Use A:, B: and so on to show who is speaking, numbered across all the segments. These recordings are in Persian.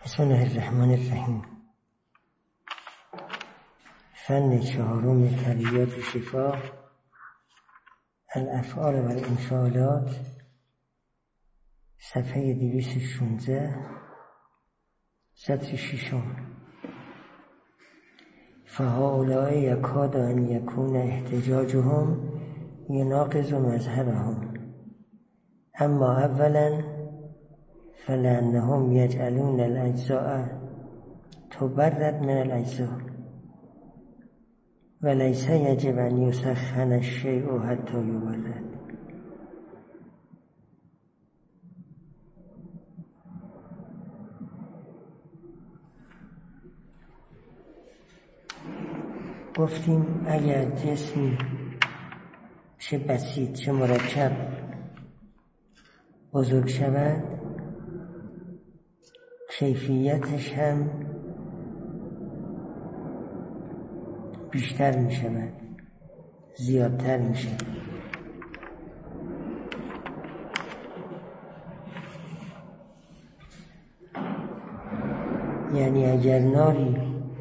A: بسم الله الرحمن الرحیم. فن چهارم طبیعیات و شفا، الافعال و الانفعالات، صفحه 216، سطر 6. فهؤلاء یکاد ان یکون احتجاجهم یناقض مذهبهم، اما اولا فلأنهم یجعلون الاجزاء تبرد من الاجزاء ولیس یجب ان یسخن الشیء حتی یبرد. گفتیم اگر جسمی چه بسیط چه مرکب بزرگ شود، کیفیتش هم بیشتر می شود، زیادتر می شود. یعنی اگر ناری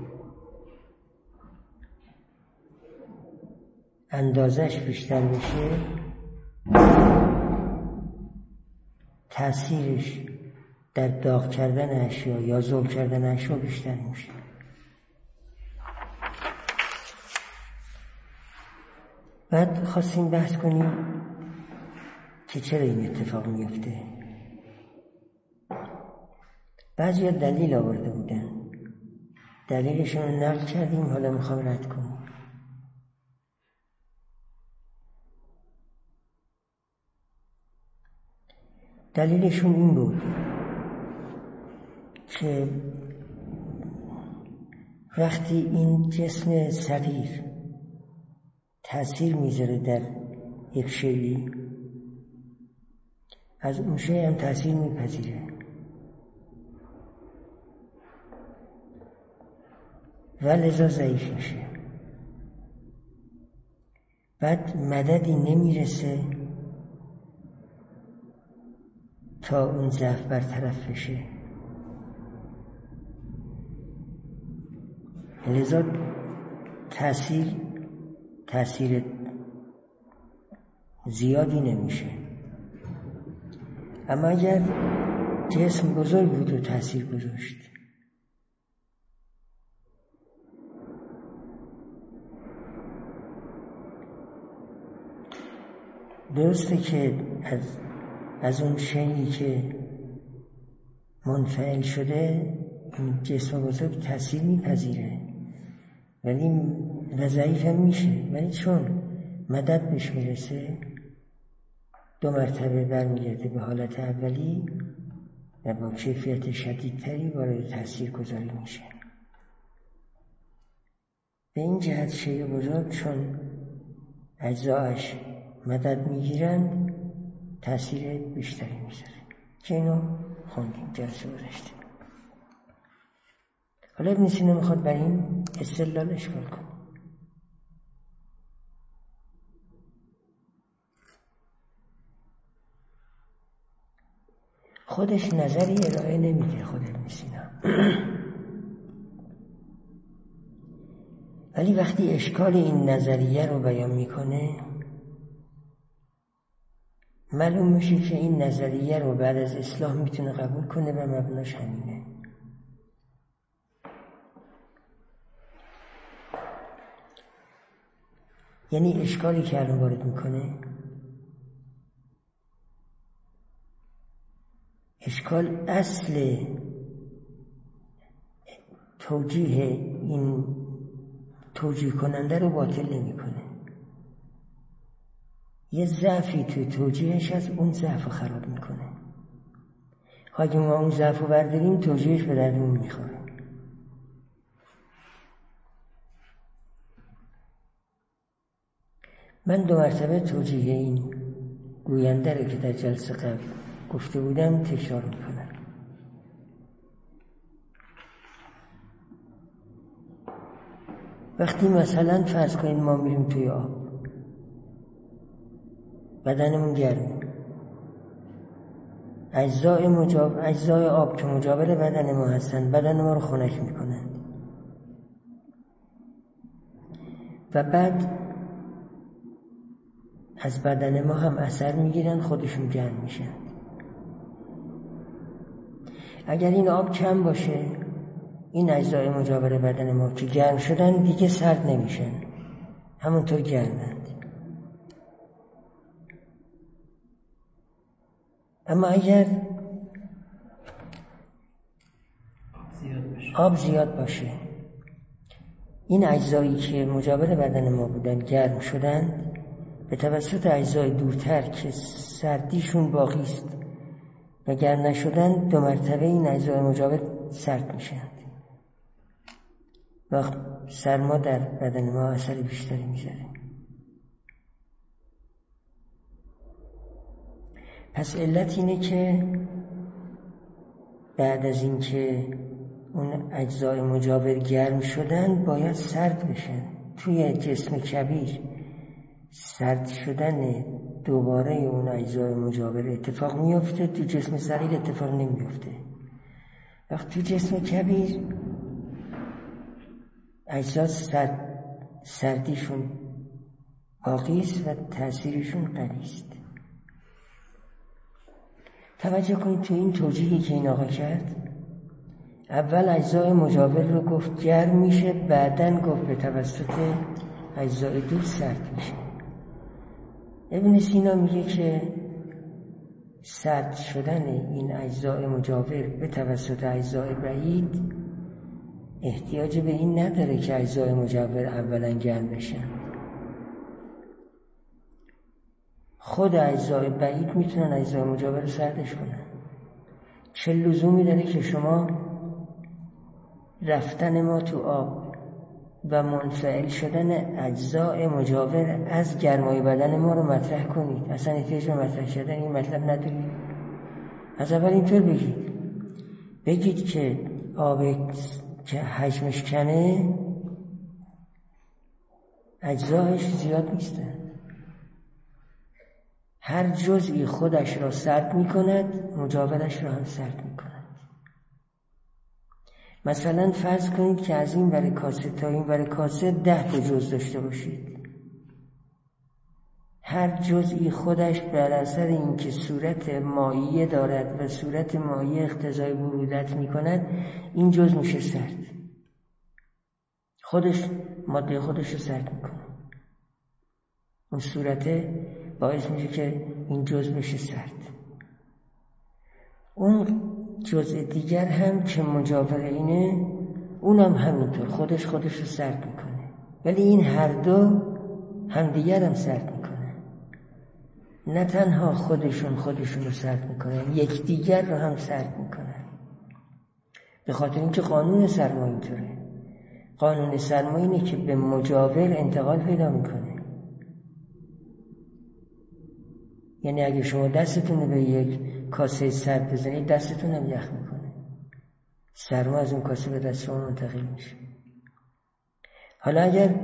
A: اندازش بیشتر بشه، تأثیرش در داغ کردن اشیا یا ذوب کردن اشیا بیشتر میشه. بعد خواستیم بحث کنیم که چرا این اتفاق میفته. بعضی ها دلیل آورده بودن، دلیلشون رو نقل کردیم، حالا میخوام رد کنیم. دلیلشون این بود که وقتی این جسم صغیر تأثیر میذاره در یک شیئی، از اون شیء هم تأثیر میپذیره و لذا ضعیف میشه. بعد مددی نمیرسه تا اون ضعف برطرف بشه، لذا تأثیر زیادی نمیشه. اما اگر جسم بزرگ بود و تأثیر گذاشت، درسته که از اون شیئی که منفعل شده این جسم بزرگ تأثیر میپذیره و ضعیف هم میشه، ولی چون مدد بهش میرسه 2 مرتبه برمیگرده به حالت اولی و با کیفیت شدیدتری وارد تأثیر گذاری میشه. به این جهت شیء بزرگ چون اجزایش مدد میگیرند تأثیر بیشتری میذاره که اینو خوندیم جلسه گذشته. حالا ابن سینا میخواد بر این استدلال اشکال کنه. خودش نظری ارائه نمیده خود ابن سینا، ولی وقتی اشکال این نظریه رو بیان میکنه معلوم میشه که این نظریه رو بعد از اصلاح میتونه قبول کنه و مبناش همینه. یعنی اشکالی که الان وارد میکنه، اشکال اصل توجیه کننده رو باطل نمیکنه. یه ضعفی توی توجیهش از اون ضعف خراب میکنه. اگه ما اون ضعف رو برداریم توجیهش به دردمون میخوره. من 2 مرتبه توجیه این گوینده رو که در جلسه قبل گفته بودم تکرار میکنم. وقتی مثلا فرض کنید ما میریم توی آب، بدنمون گرمه، اجزای آب که مجاور بدن ما هستند بدن ما رو خنک میکنند و بعد از بدن ما هم اثر میگیرن، خودشون گرم میشن. اگر این آب کم باشه، این اجزای مجاور بدن ما که گرم شدن دیگه سرد نمیشن، همونطور گرمند. اما اگر آب زیاد باشه، این اجزایی که مجاور بدن ما بودن گرم شدن، به توسط اجزای دورتر که سردیشون باقی است و گرم نشدن، 2 مرتبه این اجزای مجاور سرد میشن و سرما در بدن ما اثر بیشتری میذاره. پس علت اینه که بعد از اینکه اون اجزای مجاور گرم شدن باید سرد بشن. توی جسم کبیر سرد شدن دوباره اون اجزای مجاور اتفاق میفته، تو جسم صغیر اتفاق نمیفته. وقتی تو جسم کبیر اجزا سردیشون باقی است و تأثیرشون قوی است. توجه کنید تو این توجیهی که این آقا کرد، اول اجزای مجاور رو گفت گرم میشه، بعدن گفت به توسط اجزای دور سرد میشه. ابن سینا میگه که سرد شدن این اجزای مجاور به توسط اجزای بعید احتیاج به این نداره که اجزای مجاور اولا گرم بشن. خود اجزای بعید میتونن اجزای مجاور رو سردش کنن. چه لزومی داره که شما رفتن ما تو آب و منفعل شدن اجزای مجاور از گرمای بدن ما رو مطرح کنید؟ اصلا احتیاج به مطرح شدن این مطلب ندارید. از اول اینطور بگید که آب که حجمش کنه اجزایش زیاد نیستن، هر جزئی خودش را سرد می کند، مجاورش را هم سرد می کند. مثلا فرض کنید که از این ور کاسه تا این ور کاسه 10 تا جز داشته باشید. هر جزئی خودش بر اثر اینکه صورت مایع دارد و صورت مایع اقتضای برودت می کند، این جز میشه سرد. خودش ماده خودش رو سرد می کند. اون صورت باعث میشه که این جز بشه سرد. اون جزء دیگر هم که مجاور اینه، اونم همینطور خودش رو سرد میکنه. ولی این هر دو همدیگر هم سرد میکنه. نه تنها خودشون رو سرد میکنن، یکدیگر رو هم سرد میکنن. به خاطر اینکه قانون سرما اینطوره. قانون سرما اینه که به مجاور انتقال پیدا میکنه. یعنی اگه شما دستتون رو به یک کاسه سرد بزنید، دستتون هم یخ میکنه. سرما از اون کاسه به دست شما منتقل میشه. حالا اگر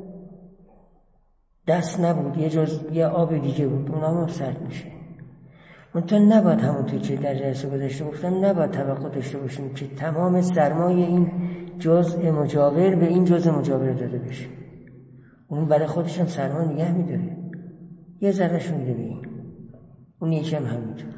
A: دست نبود، یه آب دیگه بود، اون هم سرد میشه. منتها نباید همونطور که در جلسه گذشته گفتم، نباید توقع داشته باشیم که تمام سرمای این جزء مجاور به این جزء مجاور داده بشه. اون برای خودش هم سرما نگه میداره، یه ذرهش میده به این، اون یکی هم همینطور.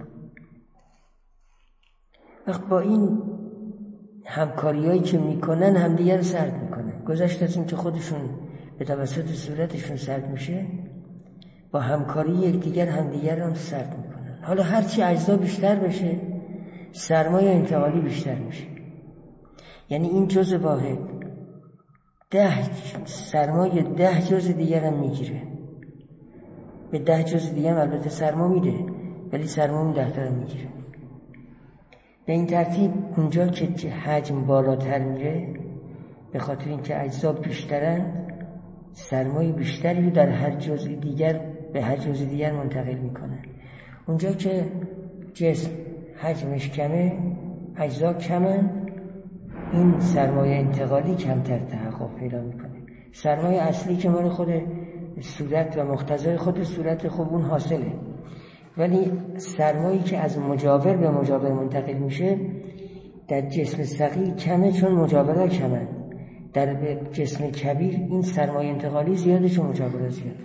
A: وقت با این همکاریایی که میکنن همدیگه رو سرد میکنن. گذشت از این که خودشون به توسط صورتشون سرد میشه، با همکاری یکدیگر همدیگر هم سرد میکنن. حالا هرچی اجزا بیشتر بشه، سرمایه انتقالی بیشتر میشه. یعنی این جزء واحد 10 سرمایه 10 جزء دیگر هم میگیره. به 10 جزء دیگر هم البته سرما میده، ولی سرما اون 10 تا هم میگیره. به این ترتیب اونجا که حجم بالاتر میره، به خاطر اینکه اجزا بیشترن، سرمایه بیشتری رو در هر جزء دیگر به هر جزء دیگر منتقل میکنن. اونجا که جسم حجمش کمه، اجزا کمن، این سرمایه انتقالی کمتر تحقق پیدا میکنه. سرمایه اصلی که مال خود صورت و مقتضای خود صورت خوب اون حاصله، ولی سرمایی که از مجاور به مجاور منتقل میشه در جسم صغیر کمه، چون مجاورها کمه. در جسم کبیر این سرمایه انتقالی زیاده، چون مجاورها زیاده.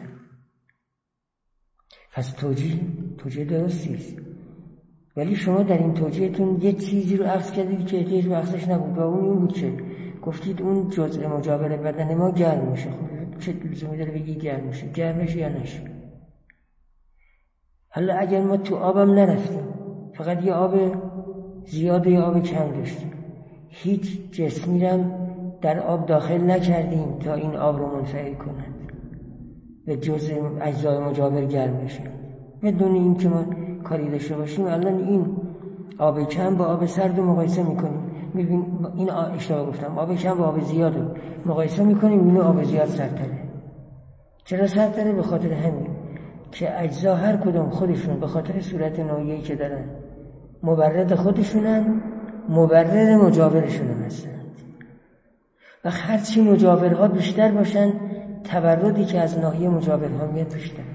A: پس توجیه درستی است، ولی شما در این توجیهتون یه چیزی رو عکس کردید که احتیاج به عکسش نبود و اون این بود که گفتید اون جزء مجاور بدن ما گرم میشه. خب چه لزومی داره بگی گرم میشه؟ گرم میشه یا نشه؟ حالا اگر ما تو آبم نرفتیم، فقط یه آب زیاد یا آب کم داشتیم، هیچ جسمی رو در آب داخل نکردیم تا این آب رو منفعل کند و جزء اجزای مجاور گرم بشه، بدون این که ما کاری داشته باشیم. الان این آب کم با آب سرد رو مقایسه میکنیم، میبین این اشتباه گفتم، آب کم با آب زیاد رو مقایسه میکنیم، میبینیم آب زیاد سردتره. چرا سردتره؟ به خاطر همین که اجزا هر کدوم خودشون به خاطر صورت نوعیه‌ای که دارن مبرد خودشونن، مبرد مجاورشون هستند. و هرچی مجاورها بیشتر باشن، تبردی که از ناحیه مجاورها میاد بیشتره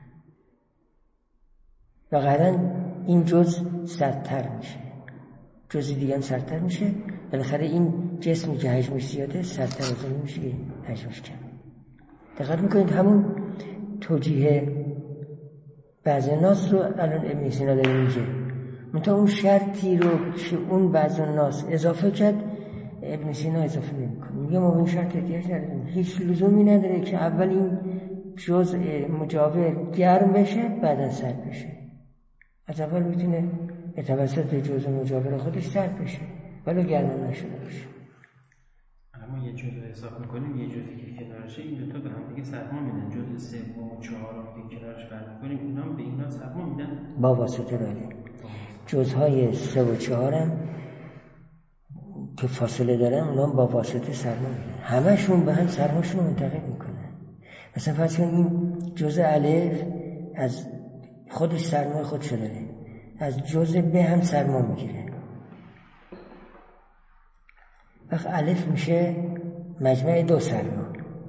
A: و قرن این جزء سردتر میشه، جزء دیگه هم سردتر میشه. بالاخره این جسمی که حجمش زیاده سردتر از اون میشه که حجمش کمه. دقت میکنید همون توجیه بعض ناس رو الان ابن سینا داره میگه، منتها اون شرطی رو که اون بعض ناس اضافه کرد ابن سینا اضافه نمیکنه. میگه ما به این شرط احتیاج نداریم، هیچ لزومی نداره که اول این جزء مجاور گرم بشه بعدا سرد بشه. از اول میتونه به توسط جزء مجاور خودش سرد بشه ولو گرم نشده باشه.
B: اما یه جزء حساب میکنیم، یه جزئی که کنارشه، این دوتا به هم دیگه سرما میدن. جزء سوم و چهارم که کنارش فرق کنیم، اونا هم به اینا سرما میدن
A: با واسطه. بله، جزهای 3 و 4 هم که فاصله دارن اونا هم با واسطه سرما میدن، همشون به هم سرماشون رو منتقل میکنن. مثلا فرض کنید این جزء الف از خودش سرما خودشو داره، از جزء ب هم سرما میگیره. وقت الف میشه مجمع 2 سرما،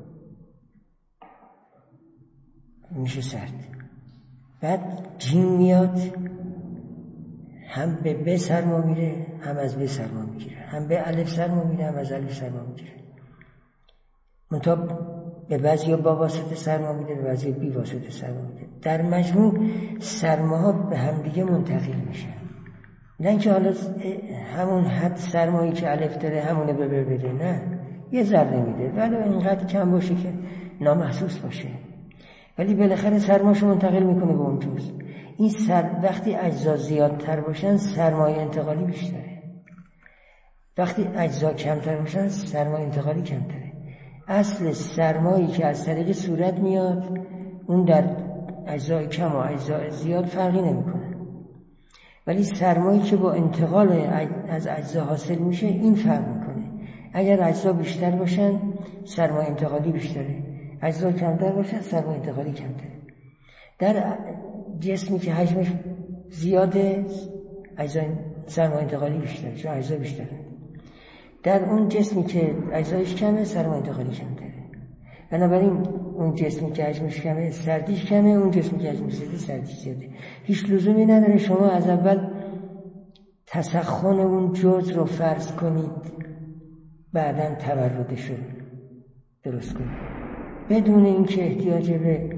A: میشه سرد. بعد جیم میاد، هم به ب سرما میره هم از ب سرما میگیره، هم به الف سرما میره هم از الف سرما میگیره. منتها به بعضی با واسطه سرما میده، به بعضی بی واسطه سرما میده. در مجموع سرماها به همدیگه منتقل میشن، نه اینکه حالا همون حد سرمایی که الف داره همونه به ب بده، نه، یه ذره میده ولی اینقدر کم باشه که نامحسوس باشه، ولی بالاخره سرماشو منتقل میکنه به اون جزء. این وقتی اجزا زیادتر باشن سرمایه انتقالی بیشتره، وقتی اجزا کمتر باشن سرمایه انتقالی کمتره. اصل سرمایی که از طریق صورت میاد اون در اجزای کم و اجزای زیاد فرقی نمیکنه، ولی سرمایی که با انتقال از اجزا حاصل میشه این فرق میکنه. اگر اجزا بیشتر باشن سرمایه انتقالی بیشتره، اجزا کمتر باشن سرمایه انتقالی کمتره. در جسمی که حجمش زیاده سرمایه انتقالی بیشتره چون اجزا بیشتره، در اون جسمی که اجزایش کمه سرمایه انتقالی کمتره. بنابراین اون جسمی که حجمش کمه سردیش کمه، اون جسمی که حجمش زیاده سردیش زیاده. هیچ لزومی نداره شما از اول تسخن اون جزء رو فرض کنید بعداً تبردش رو درست کنید بدون اینکه احتیاج به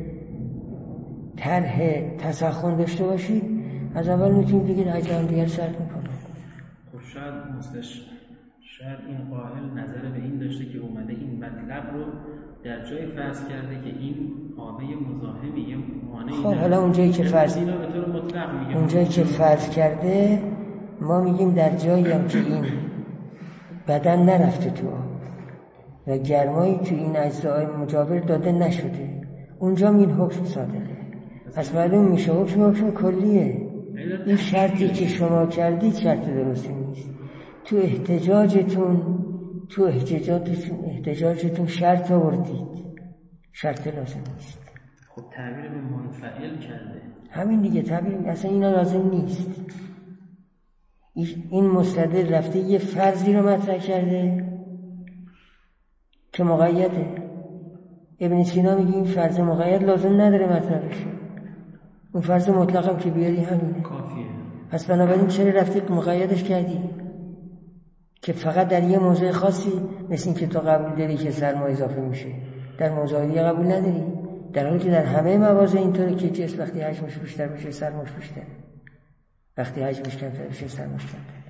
A: طرح تسخن داشته باشید. از اول میتونید بگید اجزا هم دیگر سرد میکنه.
B: خب شاید این قائل نظر به این داشته که اومده این مطلب رو در جای فرض کرده که این آبه مزاحمی یه مانعی.
A: خب حالا اونجایی که فرض کرده ما میگیم در جایی هم که این بدن نرفته تو آب و گرمایی تو این اجزای مجاور داده نشده، اونجا این حکم صادقه. از معلوم میشه حکم کلیه. این شرطی که شما کردید شرط درستی نیست. تو احتجاجتون شرط آوردید، شرط لازم نیست.
B: خب تعبیر به منفعل کرده
A: همین دیگه، تعبیر اصلا اینا لازم نیست. این مستدل رفته یه فرضی رو مطرح کرده که مقیده. ابن سینا میگه این فرض مقید لازم نداره مطرح بشه، اون فرض مطلقم که بیاری همینه
B: کافیه.
A: پس بنابراین چرا رفتی مقیدش کردی که فقط در یه موضوع خاصی، مثل این که تو قبول داری که سرما اضافه میشه، در موضوع دیگه قبول نداری، در حالی که در همه مواضع اینطوره که جسم وقتی حجمش بیشتر بشه سرماش بیشتر، وقتی حجمش کمتر بشه سرماش کمتر.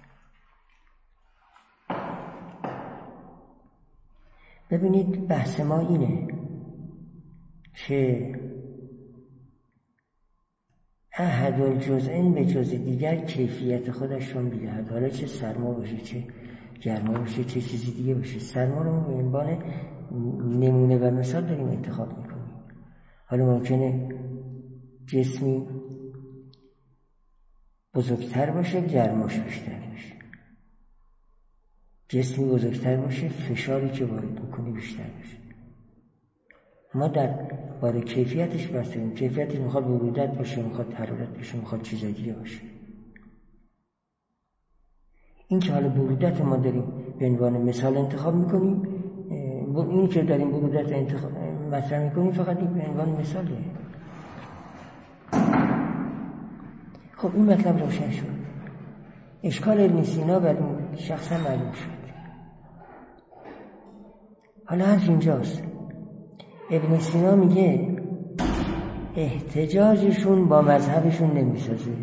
A: ببینید بحث ما اینه که احد الجزئین به جزء دیگر کیفیت خودش رو میدهد، حالا چه سرما باشه چه گرما باشه چه چیزی دیگه باشه. سرما رو به عنوان نمونه و مثال داریم انتخاب میکنیم. حالا ممکنه جسمی بزرگتر باشه گرماش بیشتر باشه، جسمی بزرگتر باشه فشاری که وارد میکنه بیشتر باشه. ما در باره کیفیتش بحثیم. کیفیتش میخواد برودت باشه، میخواد حرارت باشه، میخواد چیزای دیگه باشه. این که حالا برودت ما داریم به عنوان مثال انتخاب میکنیم، این که داریم برودت انتخاب مطرح میکنیم فقط این به عنوان مثاله. خب این مطلب روشن شد. اشکال ابن سینا بر این شخصا معلوم شد. حالا حرف اینجاست. ابن سینا میگه احتجاجشون با مذهبشون نمیسازه.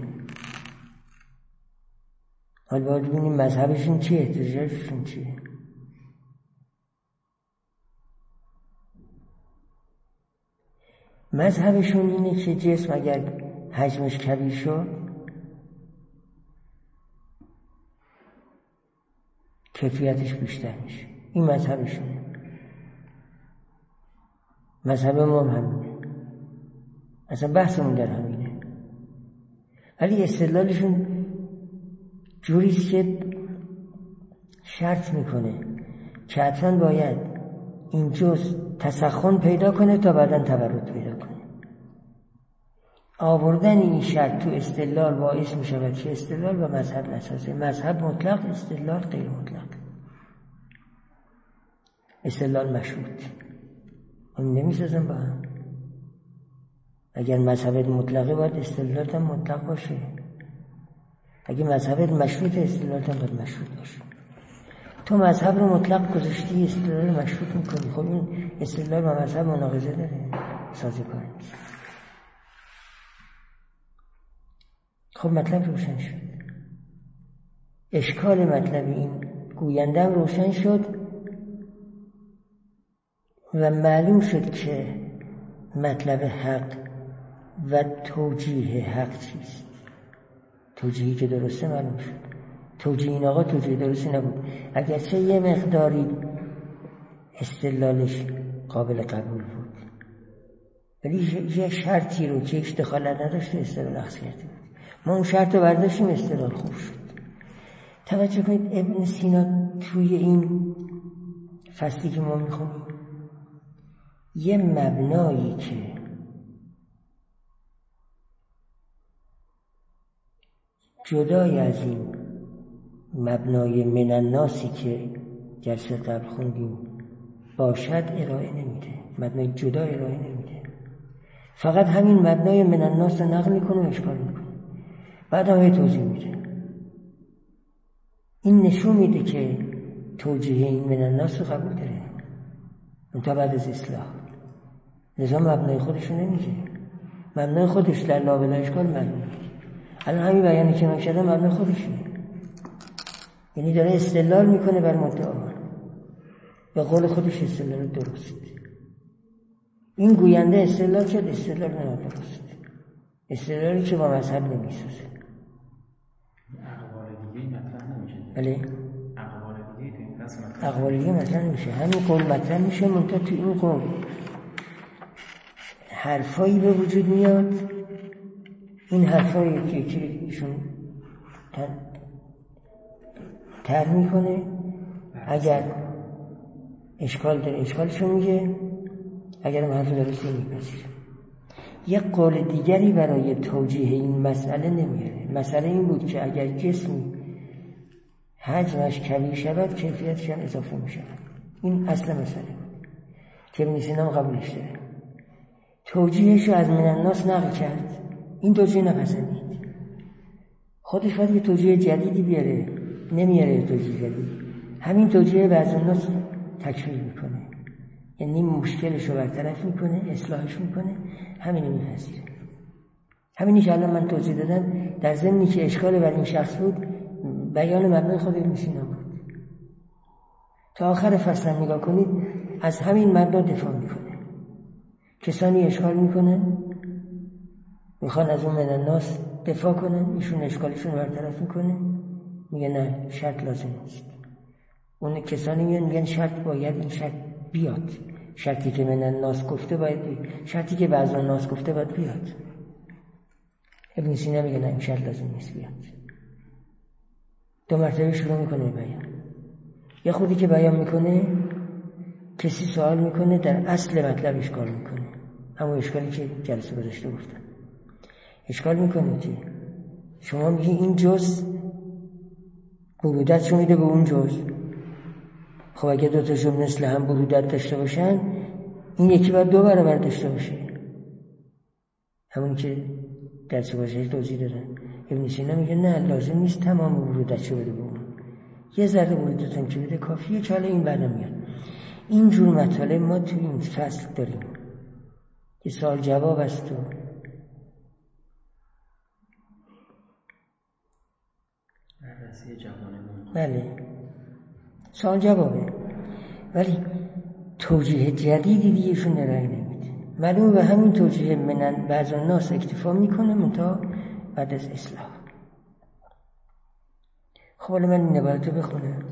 A: حالا باید ببینیم مذهبشون چیه، احتجاجشون چیه. مذهبشون اینه که جسم اگر حجمش کبیر شد کیفیتش بیشتر میشه. این مذهبشونه. مذهب ما همینه، اصلا بحثمون در همینه. ولی استدلالشون جوریست که شرط میکنه که حتما باید این جزء تسخن پیدا کنه تا بعداً تورد پیدا کنه. آوردن این شرط تو استدلال باعث میشود که استدلال و مذهب نسازه. مذهب مطلق، استدلال غیر مطلق. استدلال مشروط، اون نمیسازن با هم. اگر مذهبت مطلقه باید استدلالت هم مطلق باشه، اگر مذهبت مشروط استدلالت هم باید مشروط باشه. تو مذهب رو مطلق گذاشتی استدلال مشروط میکنی، خب این استدلال با مذهب مناقضه داره، سازگار نیست. خب مطلب روشن شد. اشکال مطلب این گوینده روشن شد و معلوم شد که مطلب حق و توجیه حق چیست. توجیهی که درسته معلوم شد. توجیه این آقا توجیه درستی نبود، اگرچه یه مقداری استدلالش قابل قبول بود، ولی یه شرطی رو که هیچ دخالت نداشته استدلال اخذ کرده بود. ما اون شرط رو برداشتیم، استدلال خوب شد. توجه کنید ابن سینا توی این فصلی که ما میخونیم یه مبنایی که جدای از این مبنای من الناسی که جلسه قبل خوندیم باشد ارائه نمیده، مبنای جدا ارائه نمیده، فقط همین مبنای من الناس رو نقل میکنه و اشکال میکنه، بعد هم توضیح میده. این نشون میده که توجیه این من الناس رو قبول داره، اون تا بعد از اصلاح لذا مبنای خودش رو نمیگه، مبنای خودش در لا بلا اشکال معلومه. الان همین بیانی که من کردم مبنای خودشه، یعنی داره استدلال میکنه بر مدعا، به قول خودش استدلال درست. این گوینده استدلال کرد، استدلال نه درست، استدلالی که با مذهب نمیسازه.
B: اقوال دیگه مطرح نمیشه.
A: بله،
B: اقوال دیگه تو این فصل مطرح
A: اقوال دیگه مطرح نمیشه، همین قول مطرح میشه، منتها تو این قول حرفایی به وجود میاد، این حرفایی که ایشون تر میکنه، اگر اشکال داره اشکالشو میگه، اگر هم حرف درستی میپذیره. یک قول دیگری برای توجیه این مسئله نمیاره. مسئله این بود که اگر جسمی حجمش کبیر شود کیفیتش هم اضافه میشود. این اصل مسئله بود که ابن سینا قبولش داره. توجیهش رو از من الناس نقل کرد این توجیه نپسندید، خودش باید یه توجیه جدیدی بیاره، نمیاره یه توجیه جدید. همین توجیه بعض الناس تکفیر میکنه، یعنی مشکلش رو برطرف میکنه، اصلاحش میکنه، همینو میپذیره. همینی که الان من توضیح دادم در ضمنی که اشکال بر این شخص بود، بیان مبنای خود ابن سینا بود. تا آخر فصل نگاه کنید از همین مبنا دفاع میکنه. کسانی اشکال میکنن میخوان از اون من الناس دفاع کنن، ایشون اشکالشون برطرف میکنه، میگه نه شرط لازم نیست. اون کسانی میگن شرط باید این شرط بیاد، شرطی که من الناس گفته باید بیاد، شرطی که بعض الناس گفته باید بیاد. ابن سینا میگه نه این شرط لازم نیست بیاد. 2 مرتبه شروع میکنه بیان. یه خودی که بیان میکنه کسی سوال میکنه در اصل مطلب اشکال میکنه، اما اشکالی که جلسه گذاشته گفتن اشکال میکنه که شما میگی این جز برودت شو میده به اون جز. خب اگه 2 تا جمله مثل هم برودت داشته باشن این یکی باید 2 برابر داشته باشه، همونی که درس گذشته توضیح دادن. ابن سینا میگه نه لازم نیست تمام برودت شو بده به اون، یه ذره برودت هم که بده کافیه که حالا این بعدا میاد. اینجور مطالب ما توی این فصل داریم که سوال جواب است و
B: بررسی جوانمون.
A: بله سوال جوابه، ولی توجیه جدیدی دیگهشون ارائه نمیده. معلومه به همین توجیه من بعض الناس اکتفا میکنه منتها بعد از اصلاح. خب حالا من این عبارت رو بخونم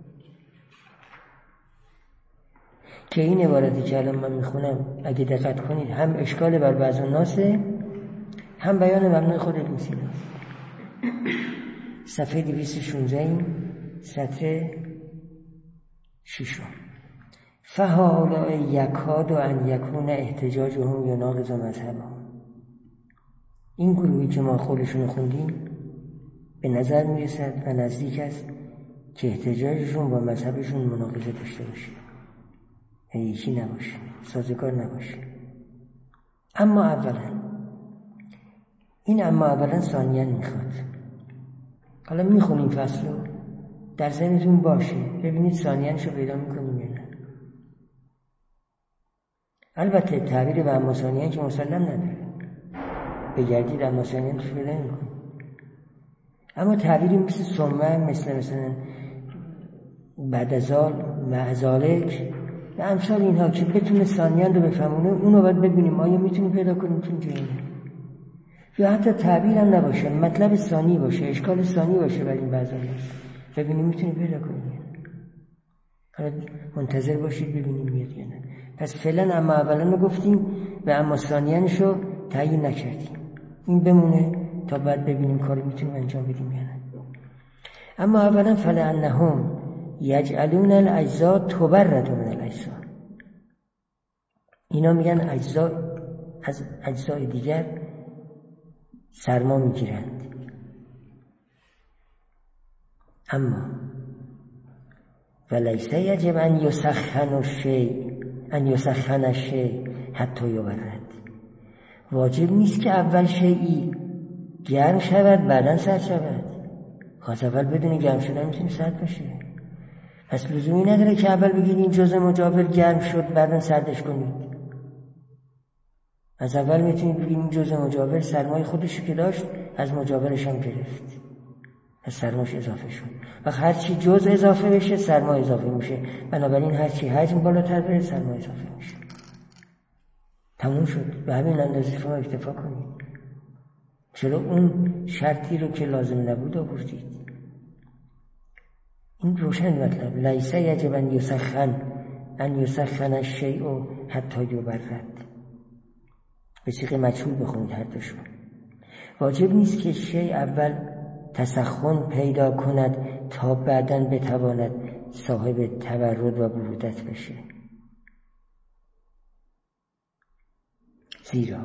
A: که این عبارتی که الان من میخونم اگه دقت کنید هم اشکال بر بعض الناسه هم بیان مبنای خود ابن سیناست. صفحه 216 سطر 6. فهؤلاء یکاد ان یکون احتجاجهم یناقض مذهبهم. این گروهی که ما خودشون خوندیم به نظر میرسد و نزدیک است که احتجاجشون با مذهبشون مناقضه داشته باشه، یعنی یکی نباشه، سازگار نباشه. اما اولا ثانیاً میخواد. حالا میخونیم فصل رو در ذهنتون باشه، ببینید ثانیاًشو پیدا میکنیم یا نه. البته تعبیر به اما ثانیاً که مسلم نداره، بگردید اما ثانیاً تو پیدا نمیکنیم، اما تعبیری مثل ثم، مثلا بعد از معذالک و امثال اینها که بتونه ثانیاً رو بفهمونه، اونو باید ببینیم آیا میتونیم پیدا کنیم تو جایی. یا حتی تعبیر هم نباشه، مطلب ثانی باشه، اشکال ثانی باشه، ولی بعضا نیست، ببینیم میتونیم پیدا کنیم. حالا منتظر باشید ببینیم میاد یا نه. پس فعلا اما اولا رو گفتیم و اما ثانیانش رو تعیین نکردیم، این بمونه تا بعد ببینیم کاری میتونیم انجام بدیم یا نه. اما اولا فلانهم یجعلون الاجزاء تبرد من الاجزاء. اینا میگن اجزاء از اجزای دیگر سرما میگیرند. اما ولیس یجب ان یسخن الشیء حتی یبرد. واجب نیست که اول شیئی گرم شود بعداً سرد شود. خواست اول بدونی گرم شدن میتونه سرد بشه، پس لزومی نداره که اول بگید این جزء مجاور گرم شد بعداً سردش کنید. از اول میتونید بگید این جزء مجاور سرمای خودشو که داشت از مجاورش هم گرفت، از سرماش اضافه شد. و هر چی جزء اضافه بشه سرما اضافه میشه، بنابراین هر چی حجم بالاتر بره سرما اضافه میشه. تموم شد. به همین اندازه شما اکتفا کنید. چرا اون شرطی رو که لازم نبود آوردید؟ این روشن مطلب. لیس یجب ان یسخن الشیء حتی یبرد. به صیغه مجهول بخونید هر دوشون. واجب نیست که شیء اول تسخن پیدا کند تا بعداً بتواند صاحب تبرد و برودت بشه. زیرا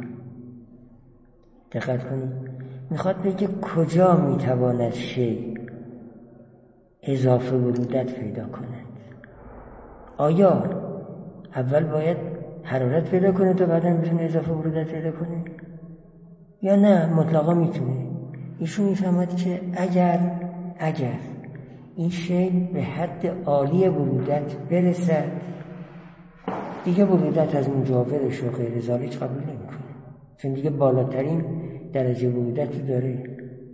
A: دقت کنید میخواد بگه کجا میتواند شیء اضافه برودت پیدا کند. آیا اول باید حرارت پیدا کنه تا بعداً بتونه اضافه برودت پیدا کنه؟ یا نه مطلقا میتونه. ایشون میفهمد که اگر این شی به حد عالی برودت برسد دیگه برودت از مجاورش و غیر ذالک قبول نمیکنه، چون دیگه بالاترین درجه برودت داره.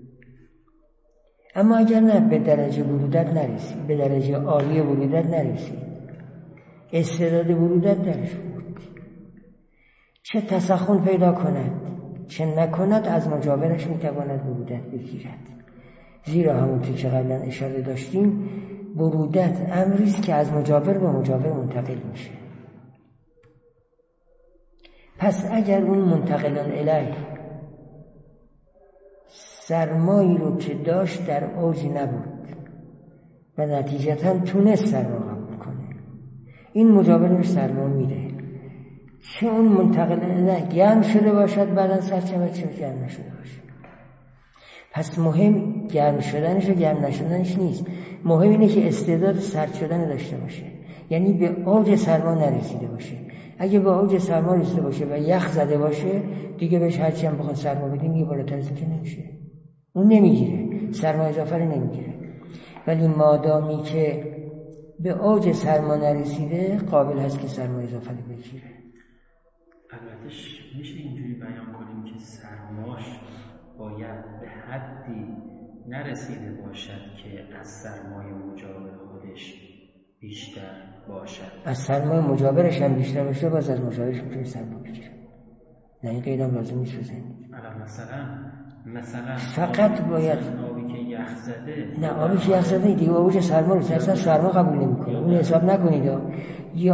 A: اما اگر نه به درجه برودت نرسید، به درجه عالی برودت نرسید، استعداد برودت درش بود، چه تسخن پیدا کند چه نکند از مجاورش میتواند برودت بگیرد. زیرا همونطور که قبلا اشاره داشتیم برودت امری است که از مجاور به مجاور منتقل میشه. پس اگر اون منتقلان الیه سرمایی رو که داشت در اوج نبود و نتیجتاً تونست سرما قبول کنه، این مجاورش سرما میره، چه اون منتقلان الیه گرم شده باشد بعدا سرچه چه گرم نشده باشه. پس مهم گرم شدنش و گرم نشدنش نیست، مهم اینه که استعداد سرد شدن داشته باشه، یعنی به اوج سرما نرسیده باشه. اگه به اوج سرما رسیده باشه و یخ زده باشه دیگه بهش هرچی هم بخواد سرما بدین یه بالاتر از این که نمیشه، اون نمیگیره، سرما اضافه رو نمیگیره. ولی مادامی که به اوج سرما نرسیده قابل هست که سرما اضافه رو بگیره.
B: البته میشه اینجوری بیان کنیم که سرماش باید به حدی نرسیده باشد که از سرمای مجاور خودش بیشتر باشد.
A: از سرمای مجاورش هم بیشتر باشه باز از مجاورش میتونه سرما بگیره. نه این قیدم لازم نیست بزنید.
B: مثلا
A: فقط باید
B: آبی که یخ زده،
A: نه آبی که یخ زده دیگه اوج سرما رو اصلا سرما قبول نمیکنه، اون حساب نکنید. یه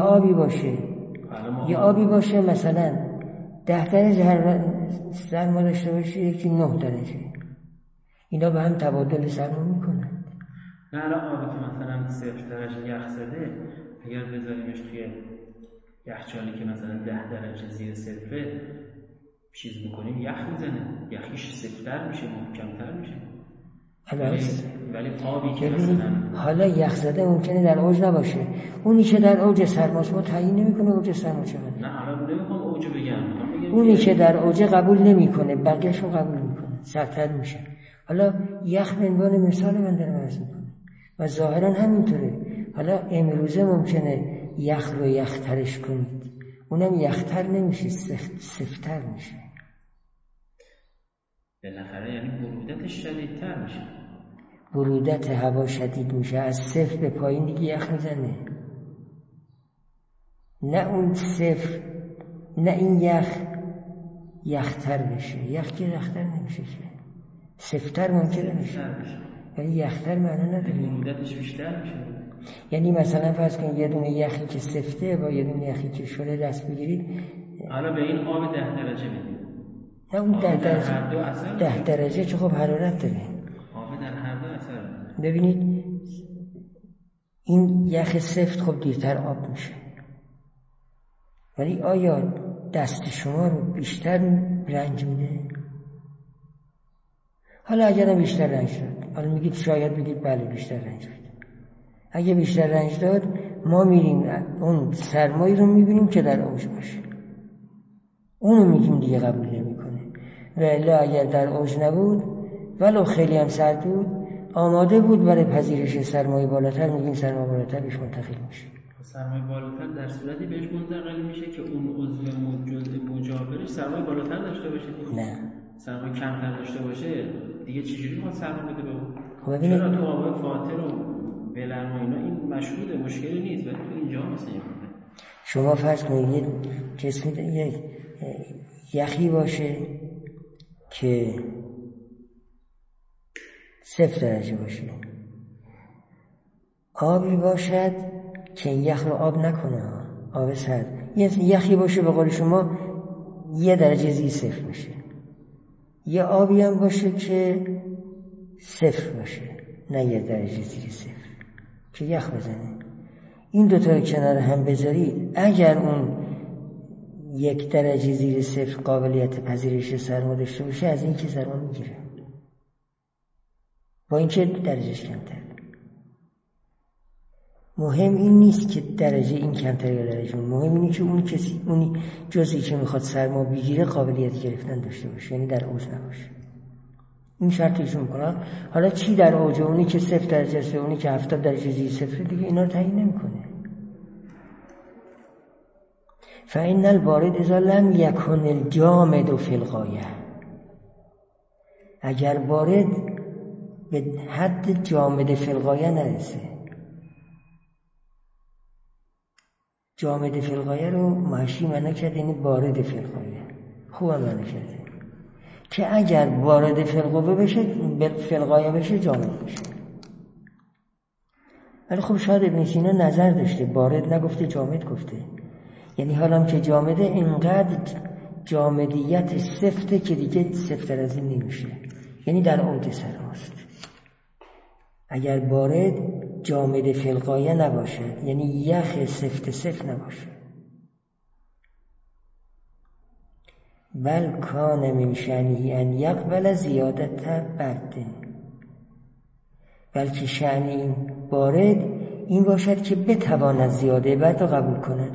A: آبی باشه مثلا 10 درجه هر سرما داشته باشه، یکی 9 درجه، اینا به هم تبادل سرما میکنن.
B: نه الان آبی که مثلا 0 درجه یخ زده اگر بذاریمش توی یخچالی که مثلا 10 درجه زیر صفره چیز میکنیم یخ میزنه، یخیش سفت‌تر میشه، محکم‌تر میشه. ولی آبی که مثلا
A: حالا یخ زده ممکنه در اوج نباشه، اونی که در اوج سرماست ما تعیین نمیکنه اوج سرما چقدره.
B: نه حالا نمیخوام اوج بگم،
A: اونی که در اوج قبول نمیکنه بقیه‌شو قبول میکنه، سردتر میشه. حالا یخ به عنوان مثال من دارم عرض میکنم و ظاهرا همینطوره. حالا امروزه ممکنه یخ رو یخترش کنید، اونم یختر نمیشه، سفت‌تر میشه.
B: بالاخره یعنی برودتش شدیدتر میشه.
A: برودت هوا شدید میشه، از صفر به پایین دیگه یخ میزنه. نه اون صفر، نه این یختر بشه. یخ که یختر نمیشه که، سفت‌تر ممکنه بشه ولی یختر معنا نداره،
B: برودتش بیشتر میشه.
A: یعنی مثلا فرض کن یه دونه یخی که سفته با یه دونه یخی که شله دست بگیرید،
B: حالا به این آب 10 درجه بدید.
A: نه اون 10 درجه چه خب حرارت داره،
B: آب در هر دو اثر.
A: ببینید این یخ سفت خب دیرتر آب میشه، ولی آیا دست شما رو بیشتر رنج میده؟ حالا اگرم بیشتر رنج داد، حالا میگید شاید بگید بله بیشتر رنج داد. اگه بیشتر رنج داد ما میریم اون سرمایی رو میبینیم که در اوج باشه، اونو میگیم دیگه قبول نمیکنه. و الا اگر در اوج نبود ولو خیلی هم سرد بود آماده بود برای پذیرش سرمایه بالاتر، میگیم سرمایه بالاتر بهش منتقل میشه.
B: سرمایه بالاتر در صورتی بهش منتقل میشه که اون عضو مجاورش سرمایه بالاتر داشته باشه.
A: نه
B: سرمایه کمتر داشته باشه دیگه چجوری میخواد سرمایه بده به اون؟
A: خب
B: چرا تو آب فاتر و بلرم و اینا این مشهوده، مشکلی نیست، ولی تو اینجا مثلا
A: شما فرض کنید جسمی یک یخی باشه که 0 درجه باشه، آبی باشد که یخ رو آب نکنه، آب سرد. یخی باشه به قول شما 1 درجه زیر 0 باشه، یه آبی هم باشه که 0 باشه نه 1 درجه زیر 0 که یخ بزنه. این دوتا رو کنار هم بذارید، اگر اون 1 درجه زیر 0 قابلیت پذیرش سرما داشته باشه از این که سرما میگیره با این که درجهش کمتر. مهم این نیست که درجه این کمتر یا درجه اون، مهم اینه که اون جزئی که میخواد سرما بگیره قابلیت گرفتن داشته باشه، یعنی در اوج نباشه. این شرط ایشون میکنه. حالا چی در اوج؟ اونی که 0 درجه است، اونی که 70 درجه زیر صفر، دیگه اینا رو تعیین نمیکنه. فإن البارد اذا لم يكن الجامد في الغایه، اگر بارد به حد جامد فی الغایه نرسه. جامد فی الغایه رو محشی معنا کرده، یعنی بارد فی الغایه. خوب معنا کرده که اگر بارد فی الغایه بشه، فی الغایه بشه، جامد بشه. ولی خب شاید ابن سینا نظر داشته، بارد نگفته جامد گفته. یعنی حالا که جامده اینقدر جامدیت سفته که دیگه سفتر از این نمیشه، یعنی در اوج سرماست. اگر بارد جامد فی الغایه نباشه، یعنی یخ سفت سفت نباشه. بل کان من شأنه ان یقبل زیادت برد، بلکه شأن این بارد این باشد که بتواند زیاده برد را قبول کند.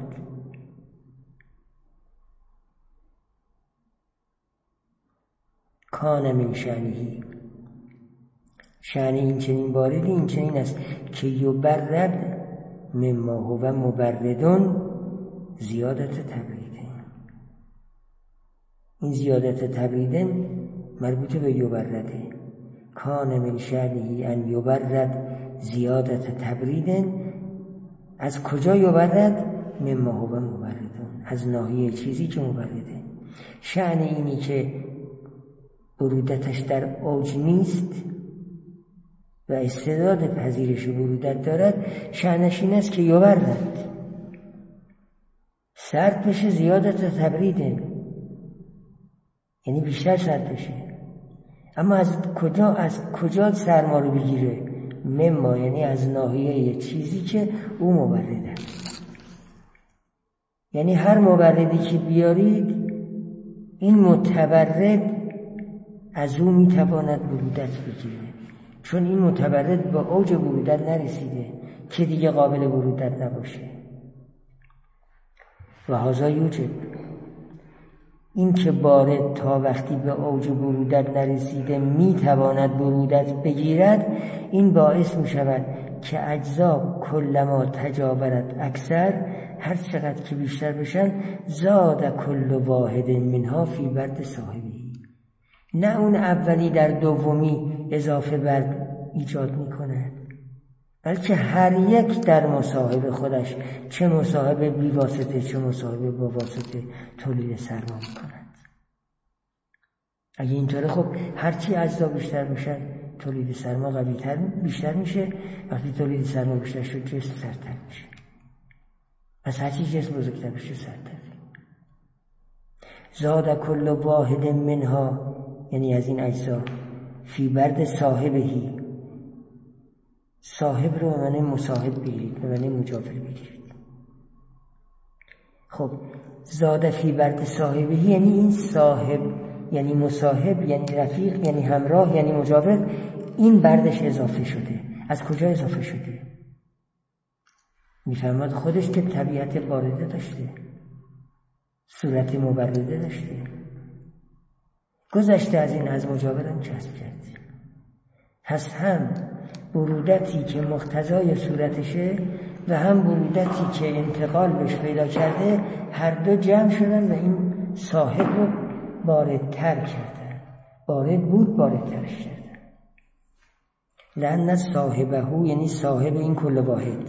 A: کان من شأنه، شأن این چنین باردی این چنین است که یبرد مما هو مبردون زیادت تبریده. این زیادت تبریده مربوط به یبرده. کان من شأنه ان یبرد زیادت تبریده. از کجا یبرد؟ مما هو مبردون، از ناحیه چیزی که مبرده. شأن اینی که برودتش در اوج نیست و استعداد پذیرش برودت دارد، شأنش این است که یبرد، سرد بشه، زیادت تبریده، یعنی بیشتر سرد بشه. اما از کجا سرما رو بگیره؟ مما، یعنی از ناحیه چیزی که او مبرده. یعنی هر مبردی که بیارید، این متبرد از او میتواند برودت بگیره، چون این متبرد با اوج برودت نرسیده که دیگه قابل برودت نباشه. و هذا یوجب، این که بارد تا وقتی به اوج برودت نرسیده میتواند برودت بگیرد، این باعث میشود که اجزا کلما تجاورت اکثر، هر چقدر که بیشتر بشن، زاد کل واحد منها فی برد صاحبی. نه اون اولی در دومی اضافه برد ایجاد میکند، بلکه هر یک در مصاحب خودش، چه مصاحب بی واسطه چه مصاحب با واسطه، تولید سرما میکند. اگه اینطوره خب هرچی اجزا بیشتر بشن تولید سرما قوی‌تر بیشتر میشه. وقتی تولید سرما بیشتر شد جسم سردتر میشه. پس هرچی جسم بزرگتر بشه سردتر. زاد کل واحد منها، یعنی از این اجزا، فی برد صاحبهی. صاحب رو به معنی مصاحب بگیرید، به معنی مجاور بگیرید. خب زاد فی برد صاحبهی یعنی این صاحب، یعنی مصاحب، یعنی رفیق، یعنی همراه، یعنی مجاور، این بردش اضافه شده. از کجا اضافه شده؟ میفهمد خودش که طبیعت بارده داشته، صورت مبرده داشته، گذشته از این از مجاورم کسب کرد. پس هم برودتی که مقتضای صورتشه و هم برودتی که انتقال بهش پیدا کرده، هر دو جمع شدن و این صاحب رو باردتر کردن. بارد بود، باردترش کردن. لأن صاحبهو، یعنی صاحب این کل واحد،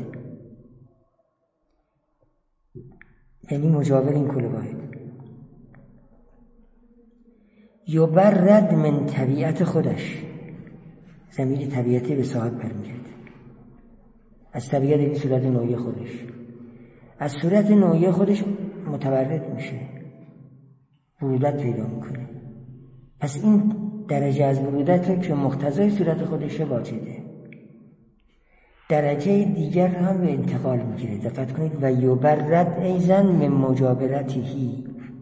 A: یعنی مجاور این کل واحد. یبرد من طبیعت خودش، ضمیر طبیعتی به صاحب برمیگرده. از طبیعت این صورت نوعی خودش، از صورت نوعی خودش متبرد میشه، برودت پیدا میکنه. پس این درجه از برودت رو که مقتضای صورت خودشه واجده. درجه دیگر هم به انتقال میگیره. دقت کنید. و یبرد ایضا من مجاورتهی،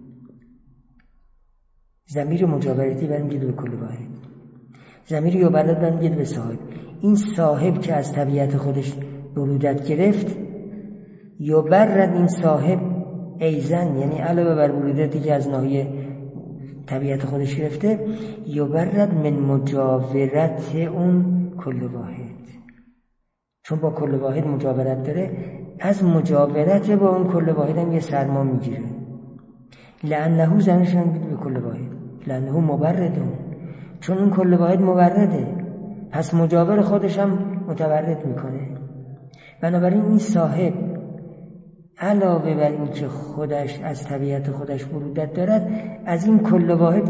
A: ضمیر مجاورتی برمیگرده به کل واحد، ضمیر یبرد برمیگرده به صاحب. این صاحب که از طبیعت خودش برودت گرفت، یبرد این صاحب ایزن، یعنی علاوه بر برودتی که از ناحیه طبیعت خودش گرفته، یبرد من مجاورت اون کل واحد، چون با کل واحد مجاورت داره، از مجاورت با اون کل واحد هم یه سرما میگیره. لانه زنشان بید به کل واحد، لانه مبردون، چون اون کل واحد مبرده، پس مجاور خودش هم متورد میکنه. بنابراین این صاحب علاوه بر این که خودش از طبیعت خودش برودت دارد، از این کل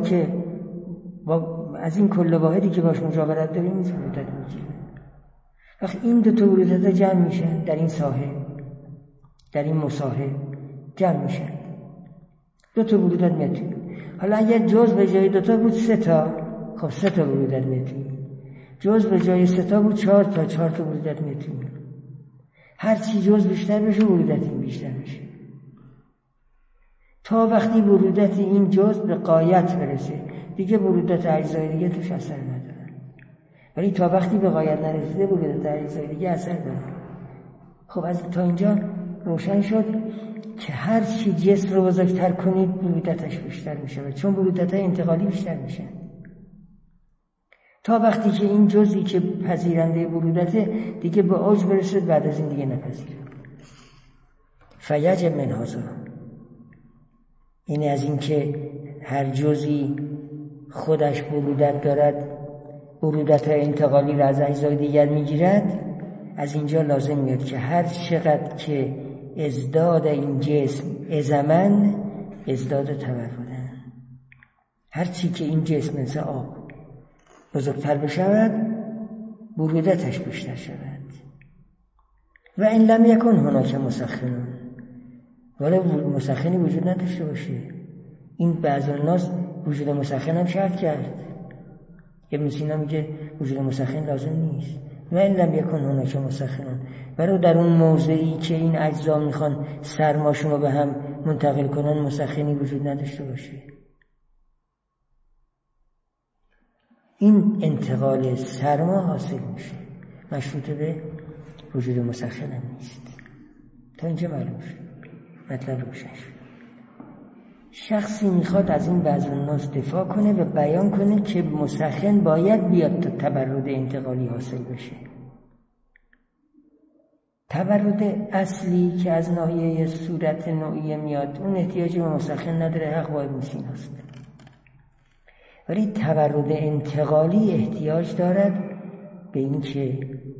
A: واحدی که باش مجاورت داره این برودت میگیره. وقتی این دو تا برودت جمع میشن در این صاحب، در این مصاحب جمع میشن، دو تا برودت میاد. حالا اگر جز به جای 2 بود 3 تا، خب 3 تا برودت میاد. جز به جای 3 بود 4 تا، 4 تا برودت میاد. هر چی جز بیشتر بشه برودت این بیشتر میشه، تا وقتی برودت این جز به غایت برسه دیگه برودت اجزای دیگه توش اثر نداره. ولی تا وقتی به غایت نرسیده برودت اجزای دیگه اثر داره. خب از تا اینجا روشن شد که هر چی جسم رو بزرگتر کنید برودتش بیشتر میشه، چون برودت‌های انتقالی بیشتر میشن، تا وقتی که این جزئی که پذیرنده برودته دیگه به اوج برسه، بعد از این دیگه نپذیره. فیجب من هذا، این از این که هر جزئی خودش برودت دارد، برودت‌های انتقالی را از اجزای دیگر میگیرد، از اینجا لازم میاد که هر چقدر که ازداد این جسم ازمن ازداد تورودن، هر چی که این جسم مثل آب بزرگتر بشود برودتش بیشتر شود. و این لم یکن هناک مسخنون، ولی مسخنی وجود نداشته باشه. این بعض الناس وجود مسخن هم شرط کرد. ابن سینا میگه وجود مسخن لازم نیست. و این لم یکن هناک مسخنون، ولی در اون موضعی که این اجزا میخوان سرماشون رو به هم منتقل کنن مسخنی وجود نداشته باشه. این انتقال سرما حاصل میشه، مشروط به وجود مسخن هم نیست. تا اینجا معلوم شد، مطلب روشن شد. شخصی میخواد از این بعض الناس دفاع کنه و بیان کنه که مسخن باید بیاد تا تبرد انتقالی حاصل بشه. تبرد اصلی که از ناحیه صورت نوعیه میاد اون احتیاجی به مسخن نداره، حق با ابن سینا است. ولی تبرد انتقالی احتیاج دارد به این که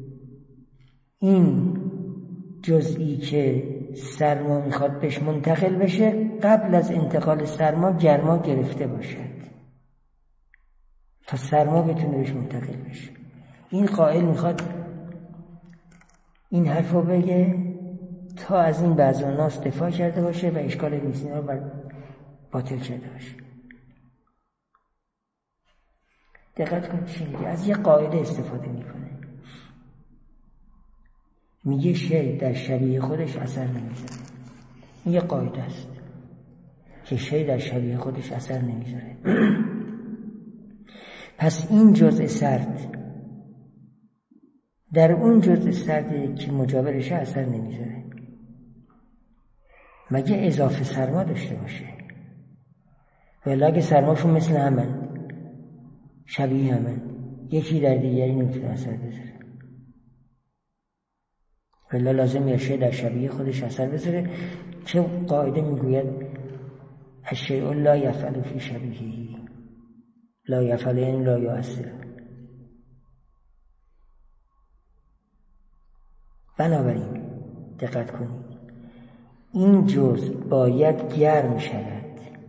A: این جزئی که سرما میخواد بهش منتقل بشه قبل از انتقال سرما گرما گرفته باشد تا سرما بتونه بهش منتقل بشه. این قائل میخواد این حرفو بگه تا از این بعض الناس دفاع کرده باشه و اشکال ابن سینا رو باطل کرده باشه. دقت کنید چی میگه، از یه قاعده استفاده میکنه، میگه شی در شبیه خودش اثر نمیذاره. این یه قاعده است که شی در شبیه خودش اثر نمیذاره. پس این جزء سرد در اون جزء سردی که مجاورشه اثر نمیذاره مگه اضافه سرما داشته باشه، ولی اگه سرماشون مثل همن، شبیه همن، یکی در دیگری نمیتونه اثر بذاره. ولی لازم یه در شبیه خودش اثر بذاره که قاعده میگوید الشیء لا یفعل فی شبیهی، لا یفعل این لا یؤثر. بنابراین دقت کنید، این جزء باید گرم شود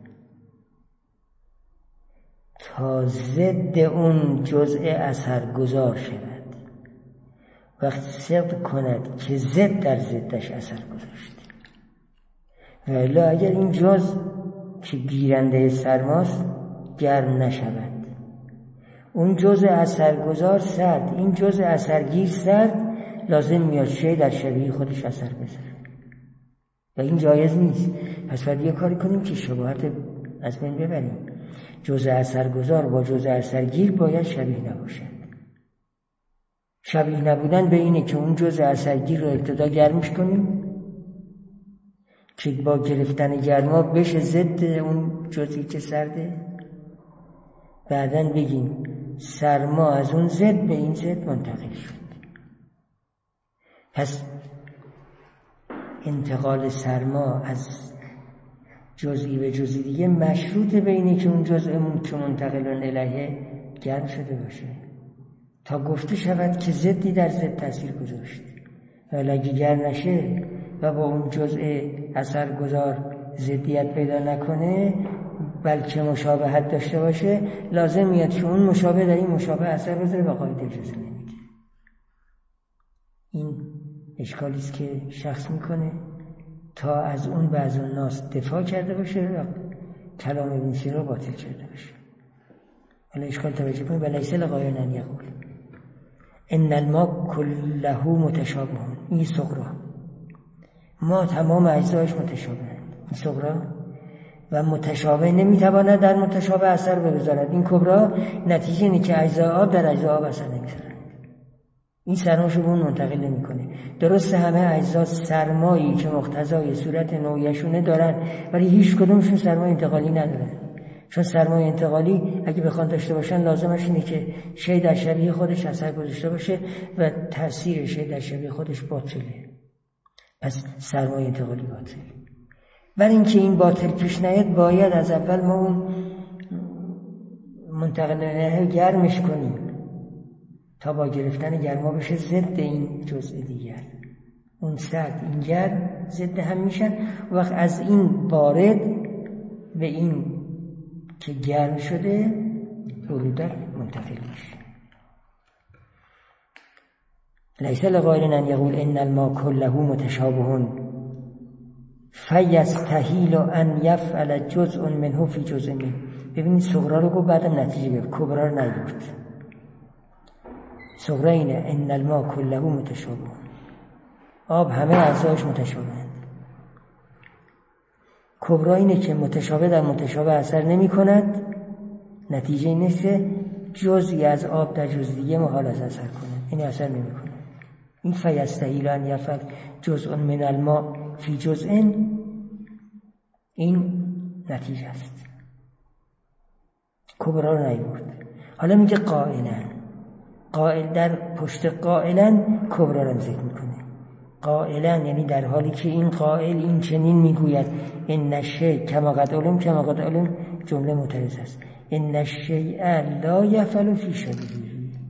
A: تا ضد اون جزء اثرگذار شود. وقت صدق کند که ضد در ضدش اثر گذاشته، ولی اگر این جزء که گیرنده سرماست گرم نشود، اون جزء اثرگذار سرد، این جزء اثرگیر سرد، لازم میاد شی در شبیه خودش اثر بذاره و این جایز نیست. پس باید یه کاری کنیم که شباهت از بین ببریم. جزء اثرگذار با جزء اثرگیر باید شبیه نباشد. شبیه نبودن به اینه که اون جزء اثرگیر رو ابتدا گرمش کنیم که با گرفتن گرما بشه ضد اون جزئی که سرده، بعداً بگیم سرما از اون ضد به این ضد منتقل شد. پس انتقال سرما از جزئی به جزئی دیگه مشروط به اینه که اون جزءمون که منتقل الیه گرم شده باشه تا گفته شود که ضدی در ضد تاثیر گذاشت. ولی اگه گرم نشه و با اون جزء اثرگذار ضدیت پیدا نکنه بلکه مشابهت داشته باشه، لازم میاد که اون مشابه در این مشابه اثر بذاره و قاعده اجازه نمیده. این اشکالی است که شخص میکنه تا از اون بعض الناس دفاع کرده باشه و کلام ابن سینا رو باطل کرده باشه. ولی اشکال توجه کنید ولیس لغایرن ان یقول ان الماء كله متشابه. این صغرا، ما تمام اجزایش متشابهند. این صغرا و متشابه نمیتواند در متشابه اثر بگذارد. این کبرا نتیجه اینه که اجزای آب در اجزای آب اثر نمیذارند. این سرماشو به اون منتقل نمیکنه. درسته همه اجزا سرمایی که مقتضای صورت نوعیشونه دارن ولی هیچ کدومشون سرمای انتقالی ندارن. چون سرمای انتقالی اگه بخوان داشته باشن لازمش اینه که شی در شبیه خودش اثر گذاشته باشه و تاثیر شی در شبیه خودش باطله. پس سرمای انتقالی باطله. برای اینکه این باطل پیش نیاد باید از اول ما اون منتقل الیه گرمش کنیم تا با گرفتن گرما بشه ضد این جزء دیگر. اون سرد این گرم ضد هم میشن. وقت از این بارد به این که گرم شده برودت منتقل میشه. لیس لغایرن ان یقول ان الماء كله متشابه فیستحیل ان یفعل جزء منه فی جزء منه. ببینید صغرا رو گفت بعدم نتیجه گرفت، کبرا رو نیورد. صغرا اینه ان الماء كله متشابه، آب همه اجزایش متشابهند. کبرا اینه که متشابه در متشابه اثر نمی کند، نتیجه این است که جزئی از آب در جزء دیگه محال از اثر کنه، این اثر نمی کنه. این فیستحیل ان یفعل جزء من الماء فی جزء، این نتیجه است. کبرا رو نیورد. حالا میگه قائل در پشت قائلا کبرا رو ذکر میکنه. قائلا یعنی در حالی که این قائل این چنین میگوید ان الشیء کما قد علم جمله معترض است. ان الشیء لا یفعل فی شبیهه.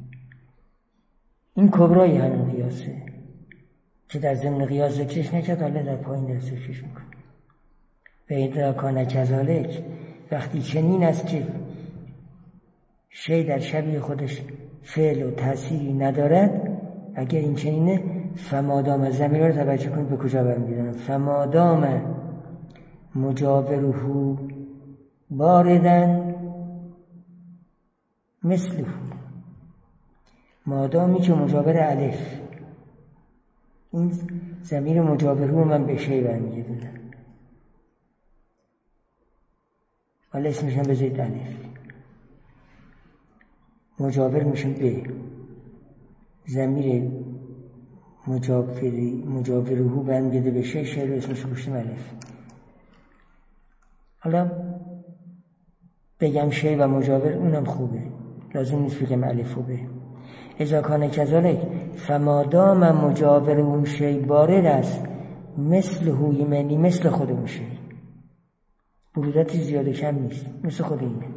A: این کبرای همین قیاسه که در ضمن قیاس ذکرش نکرد، حالا در پایین در ذکرش میکنه. و اذا کان کذالک، وقتی چنین است که شی در شبیه خودش فعل و تأثیری ندارد، اگر این چنینه فمادام زمین رو توجه کنید به کجا برمیگردن. فمادام مجاوره باردن مثله، مادامی که مجاور الف، این ضمیر مجاوره رو من به شی برمیگردم، حالا اسمش هم بذارید الف، مجاور میشه به ضمیر مجاوره برمیگرده به شی رو اسمش گوشتیم الف. حالا بگم شی و مجاور اونم خوبه، لازم نیست بگم الف و به. اذا کان کذالک فمادام مجاور اون شی بارد است مثل هوی منی، مثل خود اون شی، برودتی زیاده کم نیست، مثل خود اینه.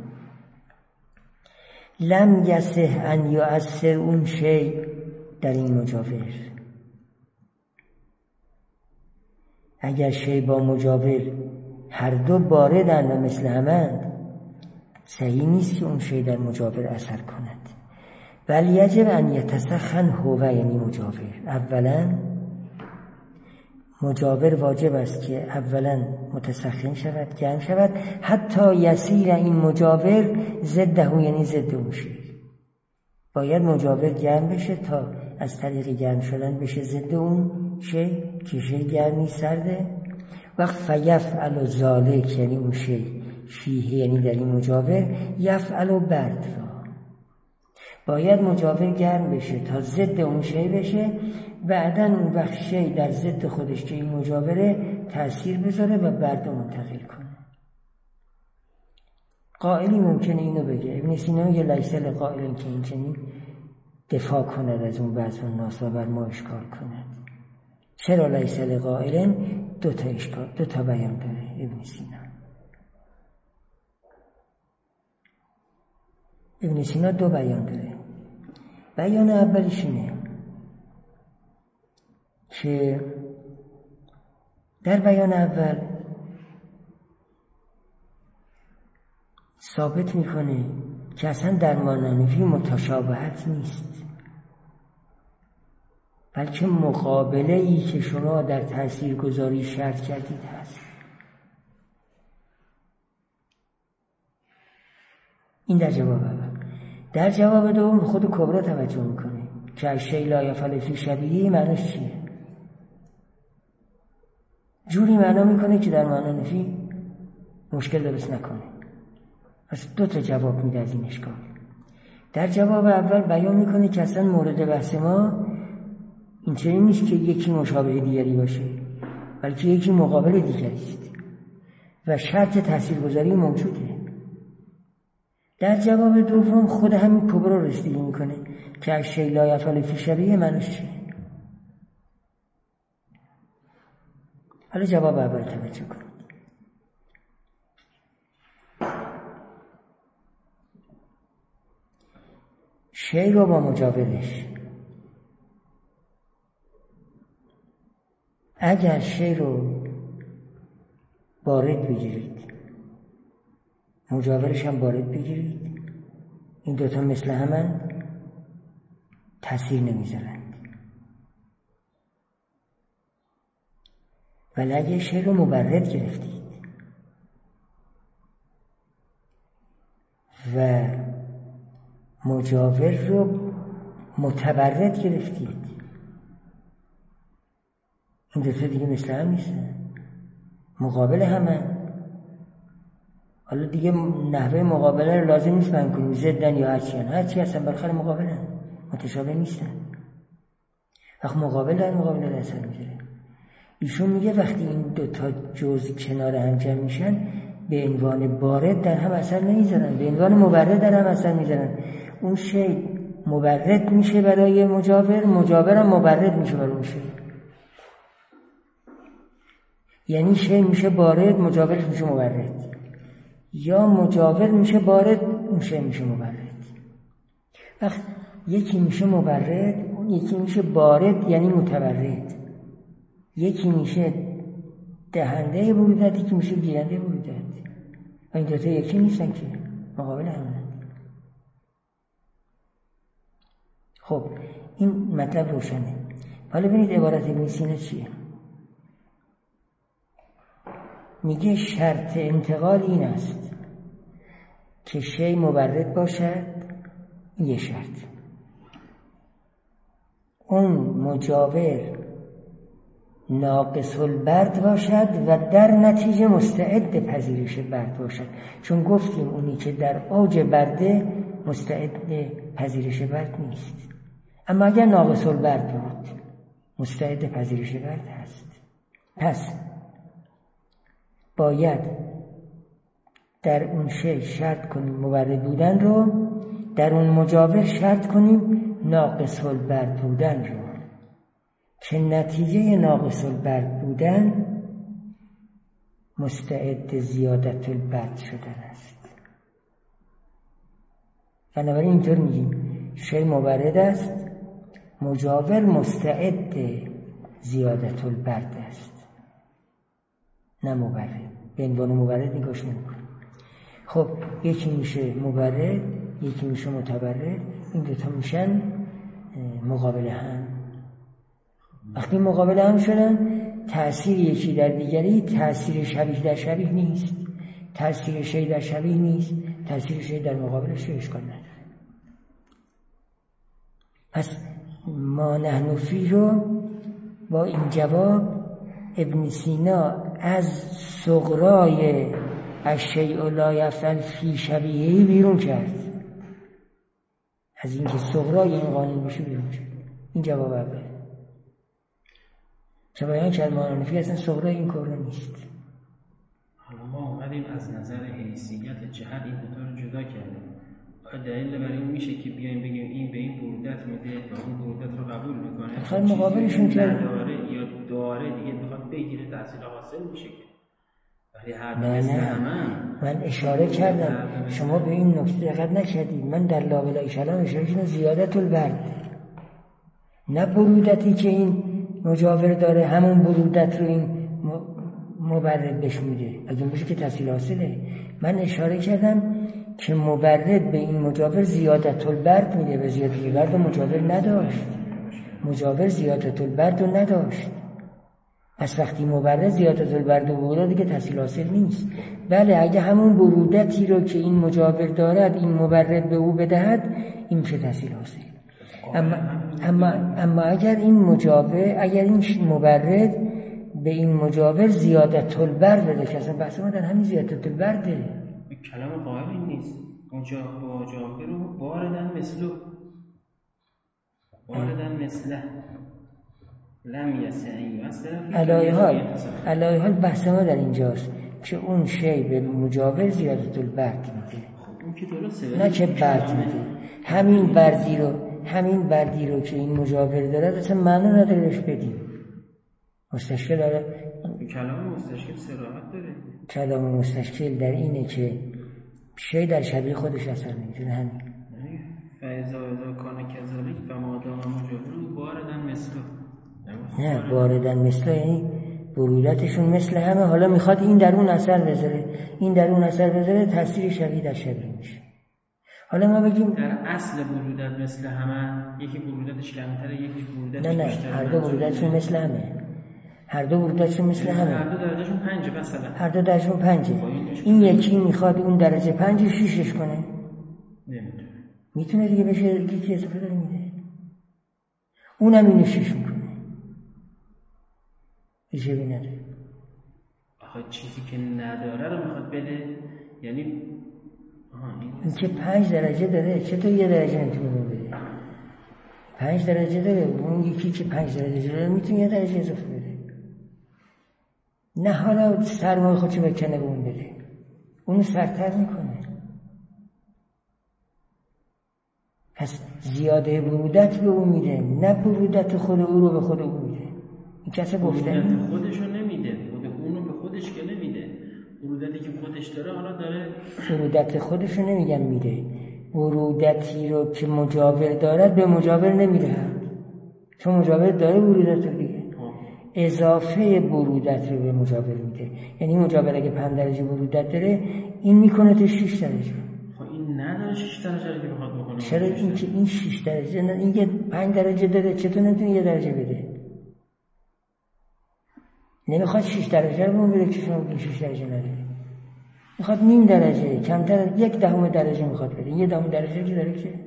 A: لم یصح ان یؤثر اون شی در این مجاور. اگر شی با مجاور هر دو باردن و مثل همند، صحیح نیست که اون شی در مجاور اثر کند. بل یجب ان یتسخن هو، یعنی مجاور اولا مجاور واجب است که اولا متسخن شود، گرم شود، حتی یسیر این مجاور ضده، یعنی ضد اون شی. باید مجاور گرم بشه تا از طریق گرم شدن بشه ضد اون شی که شی گرمی سرده. وقت فیفعل ذالک، یعنی اون شی فیه، یعنی در این مجاور، یفعل برد را. باید مجاور گرم بشه تا ضد اون شی بشه، بعداً اون وقت شی در ضد خودش که این مجاوره تأثیر بذاره و برد منتقل کنه. قائلی ممکنه اینو بگه، ابن سینا میگه لیس لقائل که این چنین دفاع کند از اون بعض الناس و بر ما اشکال کند. چرا لیس لقائل؟ دو تا بیان داره ابن سینا. ابن سینا دو بیان داره. بیان اولش اینه که در بیان اول ثابت میکنه که اصلا در ماننفی متشابهت نیست، بلکه مقابله ای که شما در تاثیرگذاری شرط کردید هست. این در جواب اول. در جواب دوم خود کبرا توجه میکنه که الشیء لا یفعل فی شبیهی معنیش چیه؟ جوری معنا میکنه که در ماننفی مشکل درست نکنه. پس دو تا جواب میده از این اشکال. در جواب اول بیان میکنه که اصلا مورد بحث ما این چنین نیست که یکی مشابه دیگری باشه، بلکه یکی مقابل دیگری است و شرط تاثیرگذاری موجوده. در جواب دوم خود همین کبرا رسیدگی میکنه که الشیء لا یفعل فی شبیه معنیش چیه. حالا جواب اول توجه کنید. شی رو با مجاورش، اگر شی رو بارد بگیرید مجاورش هم بارد بگیرید، این دوتا مثل همن، تأثیر نمیذارند. ولی اگه شی رو مبرد گرفتید و مجاور رو متبرد گرفتید، این دوتا دیگه مثل هم نیستن، مقابل همه. حالا دیگه نحوه مقابله رو لازم نیست من کنیم ضدن یا هرچی هستن بالاخره مقابلن، متشابه نیستن. وقت مقابل در مقابل اثر میذاره. ایشون میگه وقتی این دوتا جزء کنار هم جمع میشن به عنوان بارد در هم اثر نمیذارن، به عنوان مبرد در هم اثر میذارن. اون شی مبرد میشه برای مجاور، مجاور هم مبرد میشه برای اون شی. یعنی شی میشه بارد، مجاورش میشه مبرد، یا مجاور میشه بارد، اون شی میشه مبرد. وقت یکی میشه مبرد، اون یکی میشه بارد یعنی متبرد. یکی میشه دهنده بروده، یکی میشه گیرنده بروده. و این دوتا یکی نیستن که، مقابل همه. خب این مطلب روشنه. حالا ببینید عبارت ابن سینا چیه. میگه شرط انتقال این است که شی مبرد باشد، یه شرط. اون مجاور ناقص البرد باشد و در نتیجه مستعد پذیرش برد باشد. چون گفتیم اونی که در اوج برده مستعد پذیرش برد نیست، اما اگر ناقص البرد بود مستعد پذیرش برد هست. پس باید در اون شی شرط کنیم مبرد بودن رو، در اون مجاور شرط کنیم ناقص البرد بودن رو، که نتیجه ناقص البرد بودن مستعد زیادت البرد شدن است. بنابراین اینطور میگیم شی مبرد است، مجاور مستعد زیادت البرد است، نه مبرد. به عنوان مبرد نگاش نمی‌کنیم. خب یکی میشه مبرد، یکی میشه متبرد، این دوتا میشن مقابل هم. وقتی مقابل هم شدن تأثیر یکی در دیگری تأثیر شبیه در شبیه نیست، تأثیر شی در شبیه نیست، تأثیر شی در مقابلش اشکال نداره. پس ما نحن فی رو با این جواب ابن سینا از صغرای الشیء لا یفعل فی شبیهی بیرون کرد. از اینکه صغرای این قانون بشه بیرون شد. این جواب اول که بیان کرد مانانفی اصلا صغرای این کار نیست.
B: حالا ما اومدیم از نظر حیثیت جهت این دوتا رو جدا کردیم. دلیل برای این میشه که بیایم بگیم این به این برودت میده و اون برودت رو قبول میکنه.
A: خیلی مقابلشون کرد
B: نداره یا داره دیگه بخواد بگیره تحصیل حاصل میشه. ولی هر
A: نه من اشاره کردم شما به این نکته دقت نکردید. من در لابلای کلام اشاره کردم زیادت البرد، نه برودتی که این مجاور داره همون برودت رو این مبرد بهش میده. اگه بشه که تحصیل حاصله. من اشاره کردم که مبرد به این مجاور زیادت البرد میده و زیادت البرد رو مجاور نداشت. مجاور زیادت البرد رو نداشت. پس وقتی مبرد زیادت البرد و دیگه تحصیل حاصل نیست. بله اگه همون برودتی رو که این مجاور دارد این مبرد به او بدهد این میشه تحصیل حاصل. اما اگر این مبرد به این مجاور زیادت البرد بده که اصلا بحث ما در همین زیادت البرده.
B: کلام قائل این نیست. مجاور رو واردن مثله لم یسعی
A: علایه حال بحث ما در اینجاست که اون شی به مجاور زیادت البرد میده.
B: اون که درسته
A: نه که برد میده. همین بردی رو که این مجاور داره اصلا معنی نداره بهش بدیم. مستشکل داره.
B: کلام مستشکل صراحت داره.
A: کلام مستشکل در اینه که شی در شبیه خودش اثر نمیتونه. همین
B: فاذا کان کذالک و ما دام مجاور واردن مثله.
A: نه واردن مثله یعنی برودتشون مثل همه. حالا میخواد این در اون اثر بذاره تاثیر شبیه در شبیه میشه. حالا ما بگیم
B: در اصل برودت مثل همه، یکی برودتش کمتره یکی برودتش بیشتره.
A: نه هر دو برودتشون مثل همه. هر دو درجهشون
B: 5 مثلا.
A: هر دو درجهشون 5. این یکی میخواد اون درجه 5 رو 6ش کنه.
B: نمیتونه.
A: میتونه دیگه بشه یکی اضافه داره میده. اونم اینو 6 میکنه. هیچی نداره.
B: آخه چیزی که نداره رو میخواد بده. یعنی
A: این که 5 درجه داره چطور یه درجه نمیتونه بده؟ 5 درجه داره. اون یکی که 5 درجه داره میتونه یه درجه اضافه بده. نه حالا سرمایه خودشو بکنه به اون بده. اونو سرتر میکنه. پس زیاده برودت به اون میده، نه برودت خود او رو به خود او میده. این کسی گفته
B: برودت خودشو نمیده، خود اونو به خودش که نمیده. برودتی که خودش داره حالا داره.
A: برودت خودشو نمیگم میده. برودتی رو که مجاور دارد به مجاور نمیده. چون مجاور داره برودت رو دیگه. اضافه برودت رو به مجاور میده. یعنی مجاور اگه 5 درجه برودت داره این میکنه تا 6 درجه.
B: خب این نداره 6 درجه رو که بخواد بکنه.
A: چرا این که این 6 درجه نه این 5 درجه داره چطور نمیتونه 1 درجه بده؟ نمیخواد 6 درجه رو بده که شما 6 درجه نداره. میخواد نیم درجه کمتر 1/10 درجه میخواد بده. 1/10 درجه که داره که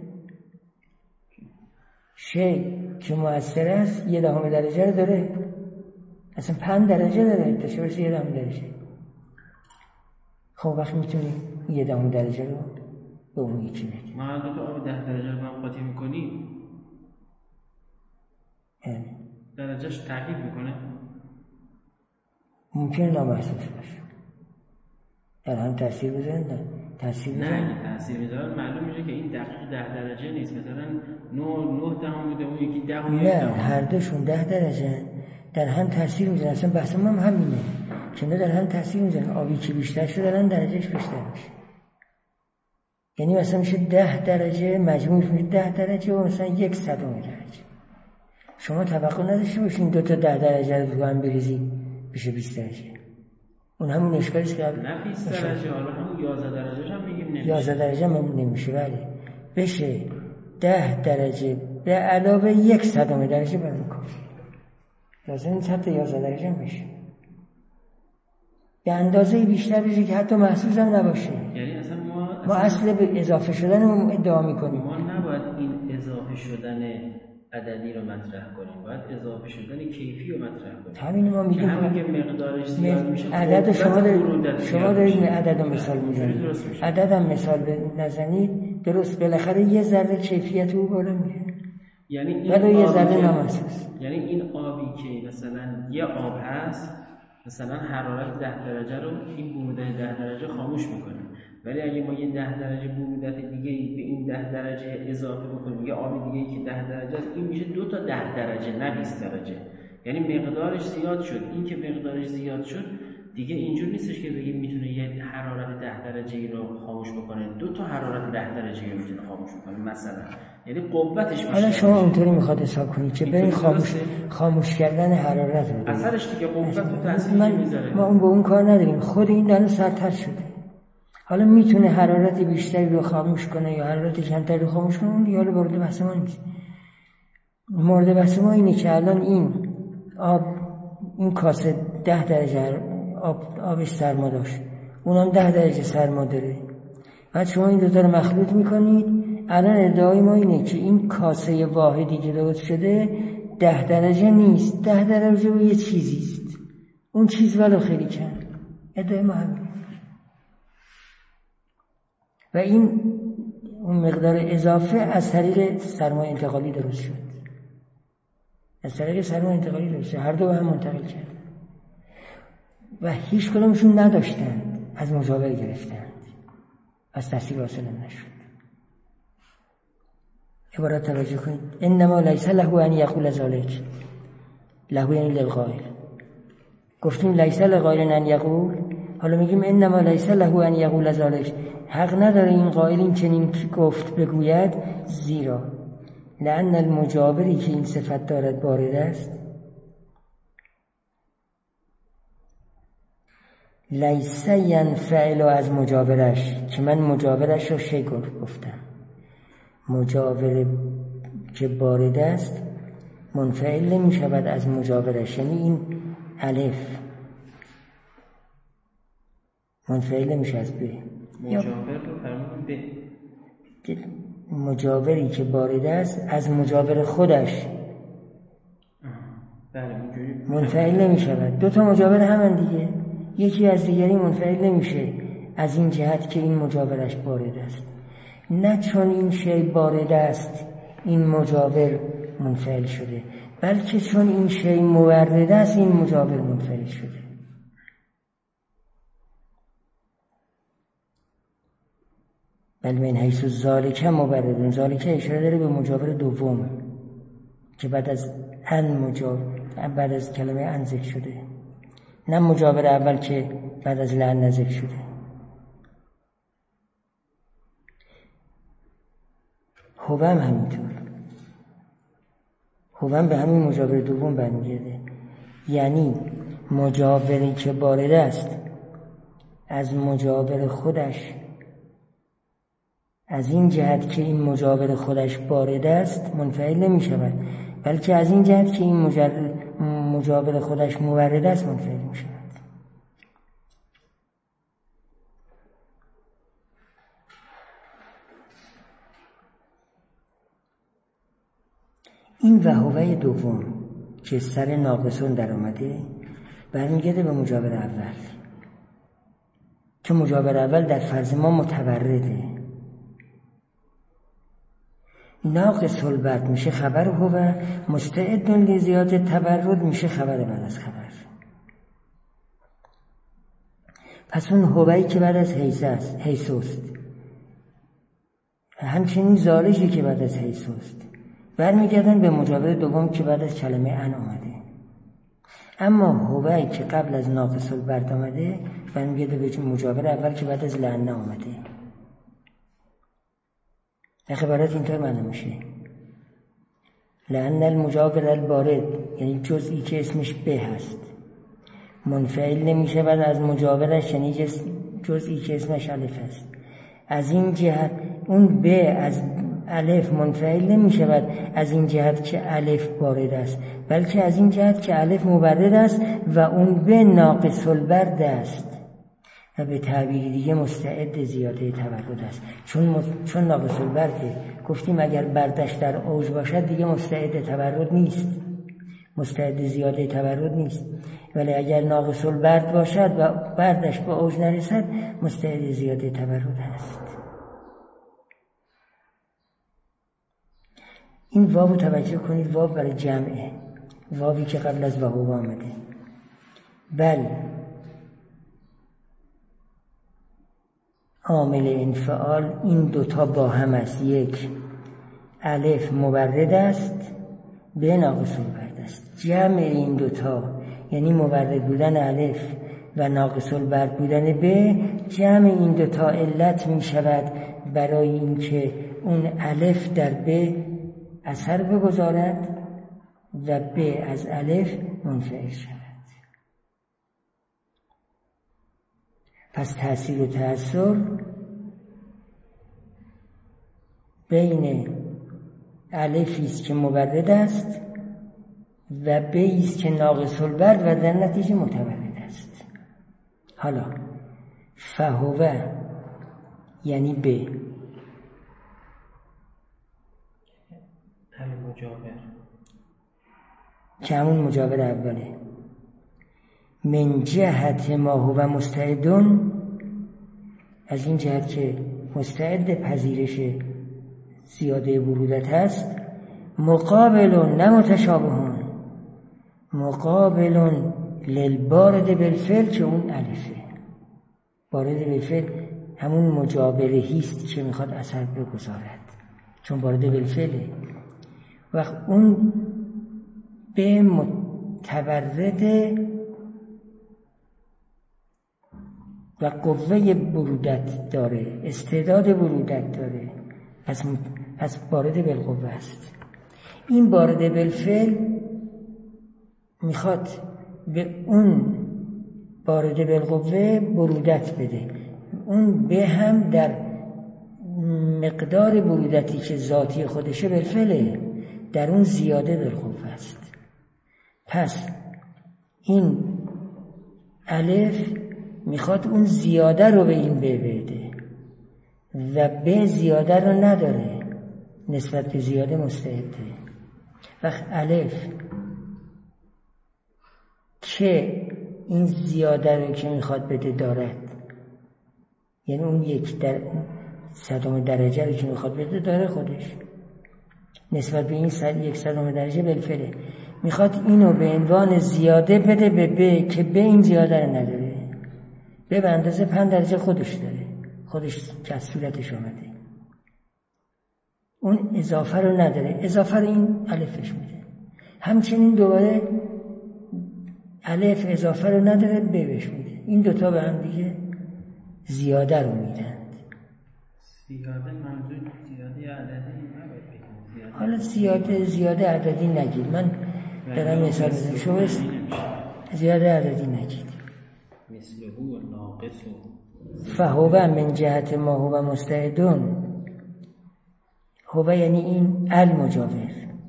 A: شی که مؤثر است 1/10 درجه رو داره. اصلا 5 درجه داره تا چه برسه 1/10 درجه. خب وقت میتونی 1/10 درجه رو به اون یکی بدی.
B: ما دو تا آب 10 درجه رو هم قاطی میکنیم. درجهش تغییر میکنه.
A: ممکنه نامحسوس باشه. در هم تاثیر بذارن نه تاثیر
B: میذارن معلوم میشه که این دقیق 10 درجه نیست. مثلا 9 دهم بوده اون یکی 10
A: نه هر دوشون 10 درجه در هم تاثیر میذارن. اصلا بحث ما هم همینه که نه در هم تاثیر میذارن. آبی که بیشتر شده الان درجهش بیشتر میشه. یعنی مثلا میشه 10 درجه مجموعش میشه 10 درجه و مثلا 1/100 درجه. شما توقع نداشته باشین 2 تا 10 درجه رو هم بریزید بشه 20 درجه. اون همون اشکالی است که
B: نه 20 درجه حالا همون 11 درجه هم میگیم نمیشه.
A: 11 درجه هم نمیشه ولی بشه 10 درجه به علاوه 1/100 درجه برای کافی. لازم نیست حتی 11 درجه هم بشه. به اندازه بیشتر بشه که حتی محسوس هم نباشه.
B: یعنی اصلا
A: ما اصل به اضافه شدن ادعا میکنیم.
B: ما نباید این اضافه شدن عددی رو مطرح کنیم، باید اضافه شدن کیفی رو مطرح کنیم.
A: همین ما میگیم
B: همین که مقدارش زیاد میشه
A: عدد شما دارید عدد رو مثال میزنید. عدد هم مثال نزنید درست بالاخره یه ذره کیفیت او بالا میره،
B: یعنی این
A: ولی یه ذره نامحسوس.
B: یعنی این آبی که مثلا یه آب هست مثلا حرارت 10 درجه رو این بروده 10 درجه خاموش میکنه، ولی اگه ما یه 10 درجه برودت دیگه به این 10 درجه اضافه بکنیم، یه آب دیگه که 10 درجه است، این میشه 2 تا 10 درجه نه 20 درجه. یعنی مقدارش زیاد شد. این که مقدارش زیاد شد دیگه اینجور نیستش که بگیم میتونه یه حرارت 10 درجه‌ای رو خاموش بکنه، 2 تا حرارت 10 درجه‌ای رو میتونه خاموش بکنه مثلا. یعنی قوتش بیشتر.
A: حالا شما اونطوری میخواد حساب کنید که برید خاموش کردن حرارت رو
B: اثرش دیگه قوت تو تاثیر میذاره.
A: ما اون به اون کار نداریم، خود این دانه سردتر شده. حالا میتونه حرارت بیشتری رو خاموش کنه یا حرارت کمتری رو خاموش کنه، اون دیگه حالا مورد بحث ما نیست. مورد بحث ما اینه که الان این آب، این کاسه 10 درجه آبش سرما داشت، اونم 10 درجه سرما داره. بعد شما این دوتا رو مخلوط میکنید. الان ادعای ما اینه که این کاسه واحدی که درست شده 10 درجه نیست، 10 درجه و یه چیزیست، اون چیز ولو خیلی کم. ادعای ما همین. و این اون مقدار اضافه از طریق سرمایه انتقالی درست شد. از طریق سرمایه انتقالی درست شد. هر دو هم منتقل کرد و هیچ کدومشون نداشتند، از مجاور گرفتند، از تحصیل حاصل نشد. عبارت توجه کنید. انما لیس له ان یقول ذلک، له یعنی للقائل. گفتیم لیس للقائل ان یقول، حالا میگیم انما لیس له ان یقول ذلک، حق نداره این قائل این چنین گفت بگوید، زیرا لأن المجاوری که این صفت دارد وارد است، لیس ینفعل از مجاورش، که من مجاورش رو شی گفتم. مجاور که وارد است منفعل نمی شود از مجاورش، یعنی این الف منفعل نمیشه از ب.
B: مجاور رو فرمودید ب.
A: مجاوری که وارد است از مجاور خودش منفعل نمی شود. 2 تا مجاور همن دیگه، یکی از دیگری منفعل نمیشه از این جهت که این مجاورش وارد است. نه چون این شی وارد است این مجاور منفعل شده، بلکه چون این شی مورد است این مجاور منفعل شده. بل من حیث ذالک مبرد، ذالک اشاره داره به مجاور دوم که بعد از بعد از کلمه ان ذکر شده، نه مجاور اول که بعد از لعن ذکر شده. هوام همینطور، هوام به همین مجاور دوم برمیگرده. یعنی مجاوری که وارد است از مجاور خودش، از این جهت که این مجاور خودش وارد است منفعل نمی شود، بلکه از این جهت که این مجاور خودش مورد است منفعل می شود. این وهوه دوم که سر ناقصون در آمده برمیگرده به مجاور اول، که مجاور اول در فرض ما متورده. ناقص البرد میشه خبر هو، مستعد لزیاده تورد میشه خبر بعد از خبر. پس اون هوایی که بعد از حیثوست، همچنین زالشی که بعد از حیثوست، برمیگردن به مجاور دوم که بعد از کلمه ان آمده. اما هوایی که قبل از ناقص البرد آمده برمیگرده به مجاور اول که بعد از لعن آمده. عبارت اینطور معنی میشه: لأن المجاور البارد، یعنی جزئی که اسمش به هست، منفعل نمیشه بعد از مجاورش، یعنی جزئی که اسمش الف هست. از این جهت اون به از الف منفعل نمیشه بعد از این جهت که الف بارد است، بلکه از این جهت که الف مبرد است و اون به ناقص البرد است و به تعبیر دیگه مستعد زیاده تورد است. چون ناقص البرده، گفتیم اگر بردش در اوج باشد دیگه مستعد تورد نیست، مستعد زیاده تورد نیست، ولی اگر ناقص البرد باشد و بردش به اوج نرسد مستعد زیاده تورد است. این واو توجه کنید، واو برای جمعه، واوی که قبل از وهو آمده. بل عامل انفعال این دوتا با هم است. یک، الف مورد است، به ناقص البرد است. جمع این دوتا یعنی مورد بودن الف و ناقص البرد بودن به، جمع این دوتا علت می شود برای اینکه اون الف در به اثر بگذارد و به از الف منفعل شود. پس تأثیر و تأثر بین الفی است که مورد است و به است که ناقص البرد و در نتیجه متولد است. حالا فهو یعنی به،
B: المجاور
A: که همون مجاور اوله. من جهت ما هو مستعدون، از این جهت که مستعد پذیرش زیاده برودت هست. مقابلون نه متشابهون، مقابلون للبارد بالفعل که اون الفه. بارد بالفعل همون مجابرهی است که میخواد اثر بگذارد، چون بارد بالفعله. وقت اون به متورد و قوه برودت داره، استعداد برودت داره، پس بارد بالقوه است. این بارد بالفعل میخواد به اون بارد بالقوه برودت بده. اون به هم در مقدار برودتی که ذاتی خودشه بالفعله، در اون زیاده بالقوه است. پس این الف میخواد اون زیاده رو به این به بده و به زیاده رو نداره، نسبت به زیاده مستعده. وقت الف که این زیاده رو که میخواد بده دارد، یعنی اون یک در صدم درجه رو که میخواد بده داره خودش، نسبت به این یک صدم درجه بالفعله، میخواد اینو به عنوان زیاده بده به که به این زیاده رو نداره، به اندازه 5 درجه خودش داره، خودش که از صورتش آمده، اون اضافه رو نداره، اضافه رو این الفش میده. همچنین دوباره الف اضافه رو نداره، به بهش میده. این دوتا به هم دیگه زیاده رو میدن.
B: زیاده منظور زیاده عددی نباید.
A: حالا زیاده عددی نگید، من دارم مثال بزنم، شما زیاده عددی نگید.
B: مثل هو ناقص
A: فهو من جهت ما هو مستعدون. هو یعنی این المجاور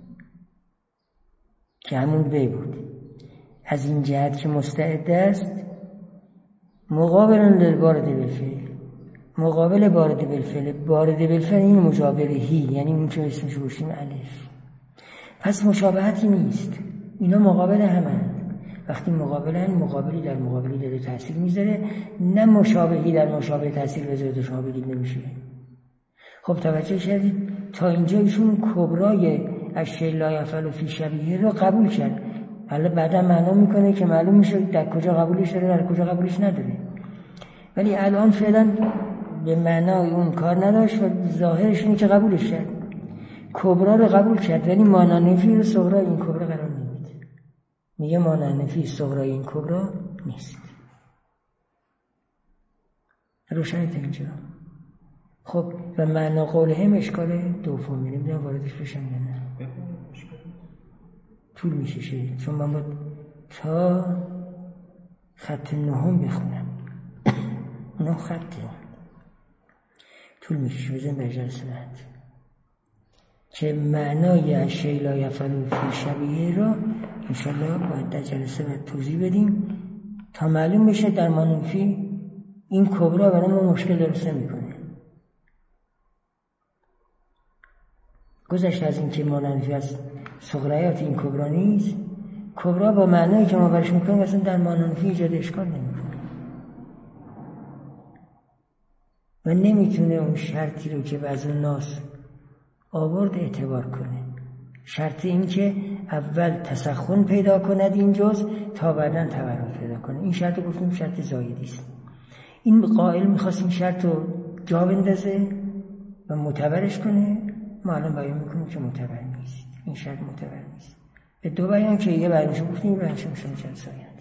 A: که همون به بود، از این جهت که مستعد است. مقابل للبارد بالفعل، مقابل بارد بالفعل. بارد بالفعل این مجابرهی، یعنی اون که اسمش روشیم الف. پس مشابهتی نیست، اینا مقابل همند. وقتی مقابلن، مقابلی در مقابلی داره تاثیر میذاره، نه مشابهی در مشابه تاثیر بذاره، شما بگید نمیشه. خب توجه کردید تا اینجا ایشون کبرای اشیاء لا یفعل فی شبیه رو قبول کرد. حالا بعدا معنا میکنه که معلوم میشه در کجا قبولش داره در کجا قبولش نداره، ولی الان فعلا به معنای اون کار نداشت و ظاهرش اینه که قبولش کرد. کبرا رو قبول کرد ولی مانعنفی رو صغرا این کبرا قرار نمیده، میگه مانعنفی صغرا این کبرا نیست. روشنه تا اینجا؟ خب و معنا قولهم اشکال دومی، نمیدونم واردش بشم یا نه، طول میشه چون من باید تا خط 9 بخونم. 9 خطه طول میشه، بزن به جلسه بعد که معنای اشیاء لا یفعل فی شبیه را انشالله باید در جلسه بعد توضیح بدیم تا معلوم بشه در مانوفی این کبرا برای ما مشکل درست نمیکنه. گذشت از این که مانوفی از صغریات این کبرا نیست، کبرا با معنایی که ما برش میکنیم اصلا در مانوفی ایجاد اشکال نمیکنه و نمیتونه اون شرطی رو که بعض الناس آورد اعتبار کنه. شرط این که اول تسخن پیدا کند این جزء تا بعداً تورد پیدا کنه. این شرط رو گفتیم شرط زایدی است. این قائل میخواست این شرط رو جا بندازه و معتبرش کنه، ما الان بیان میکنیم که معتبر نیست، این شرط معتبر نیست. به دو بیان که یه بیانشو گفتیم، یه بیانشو میشه جلسه آینده.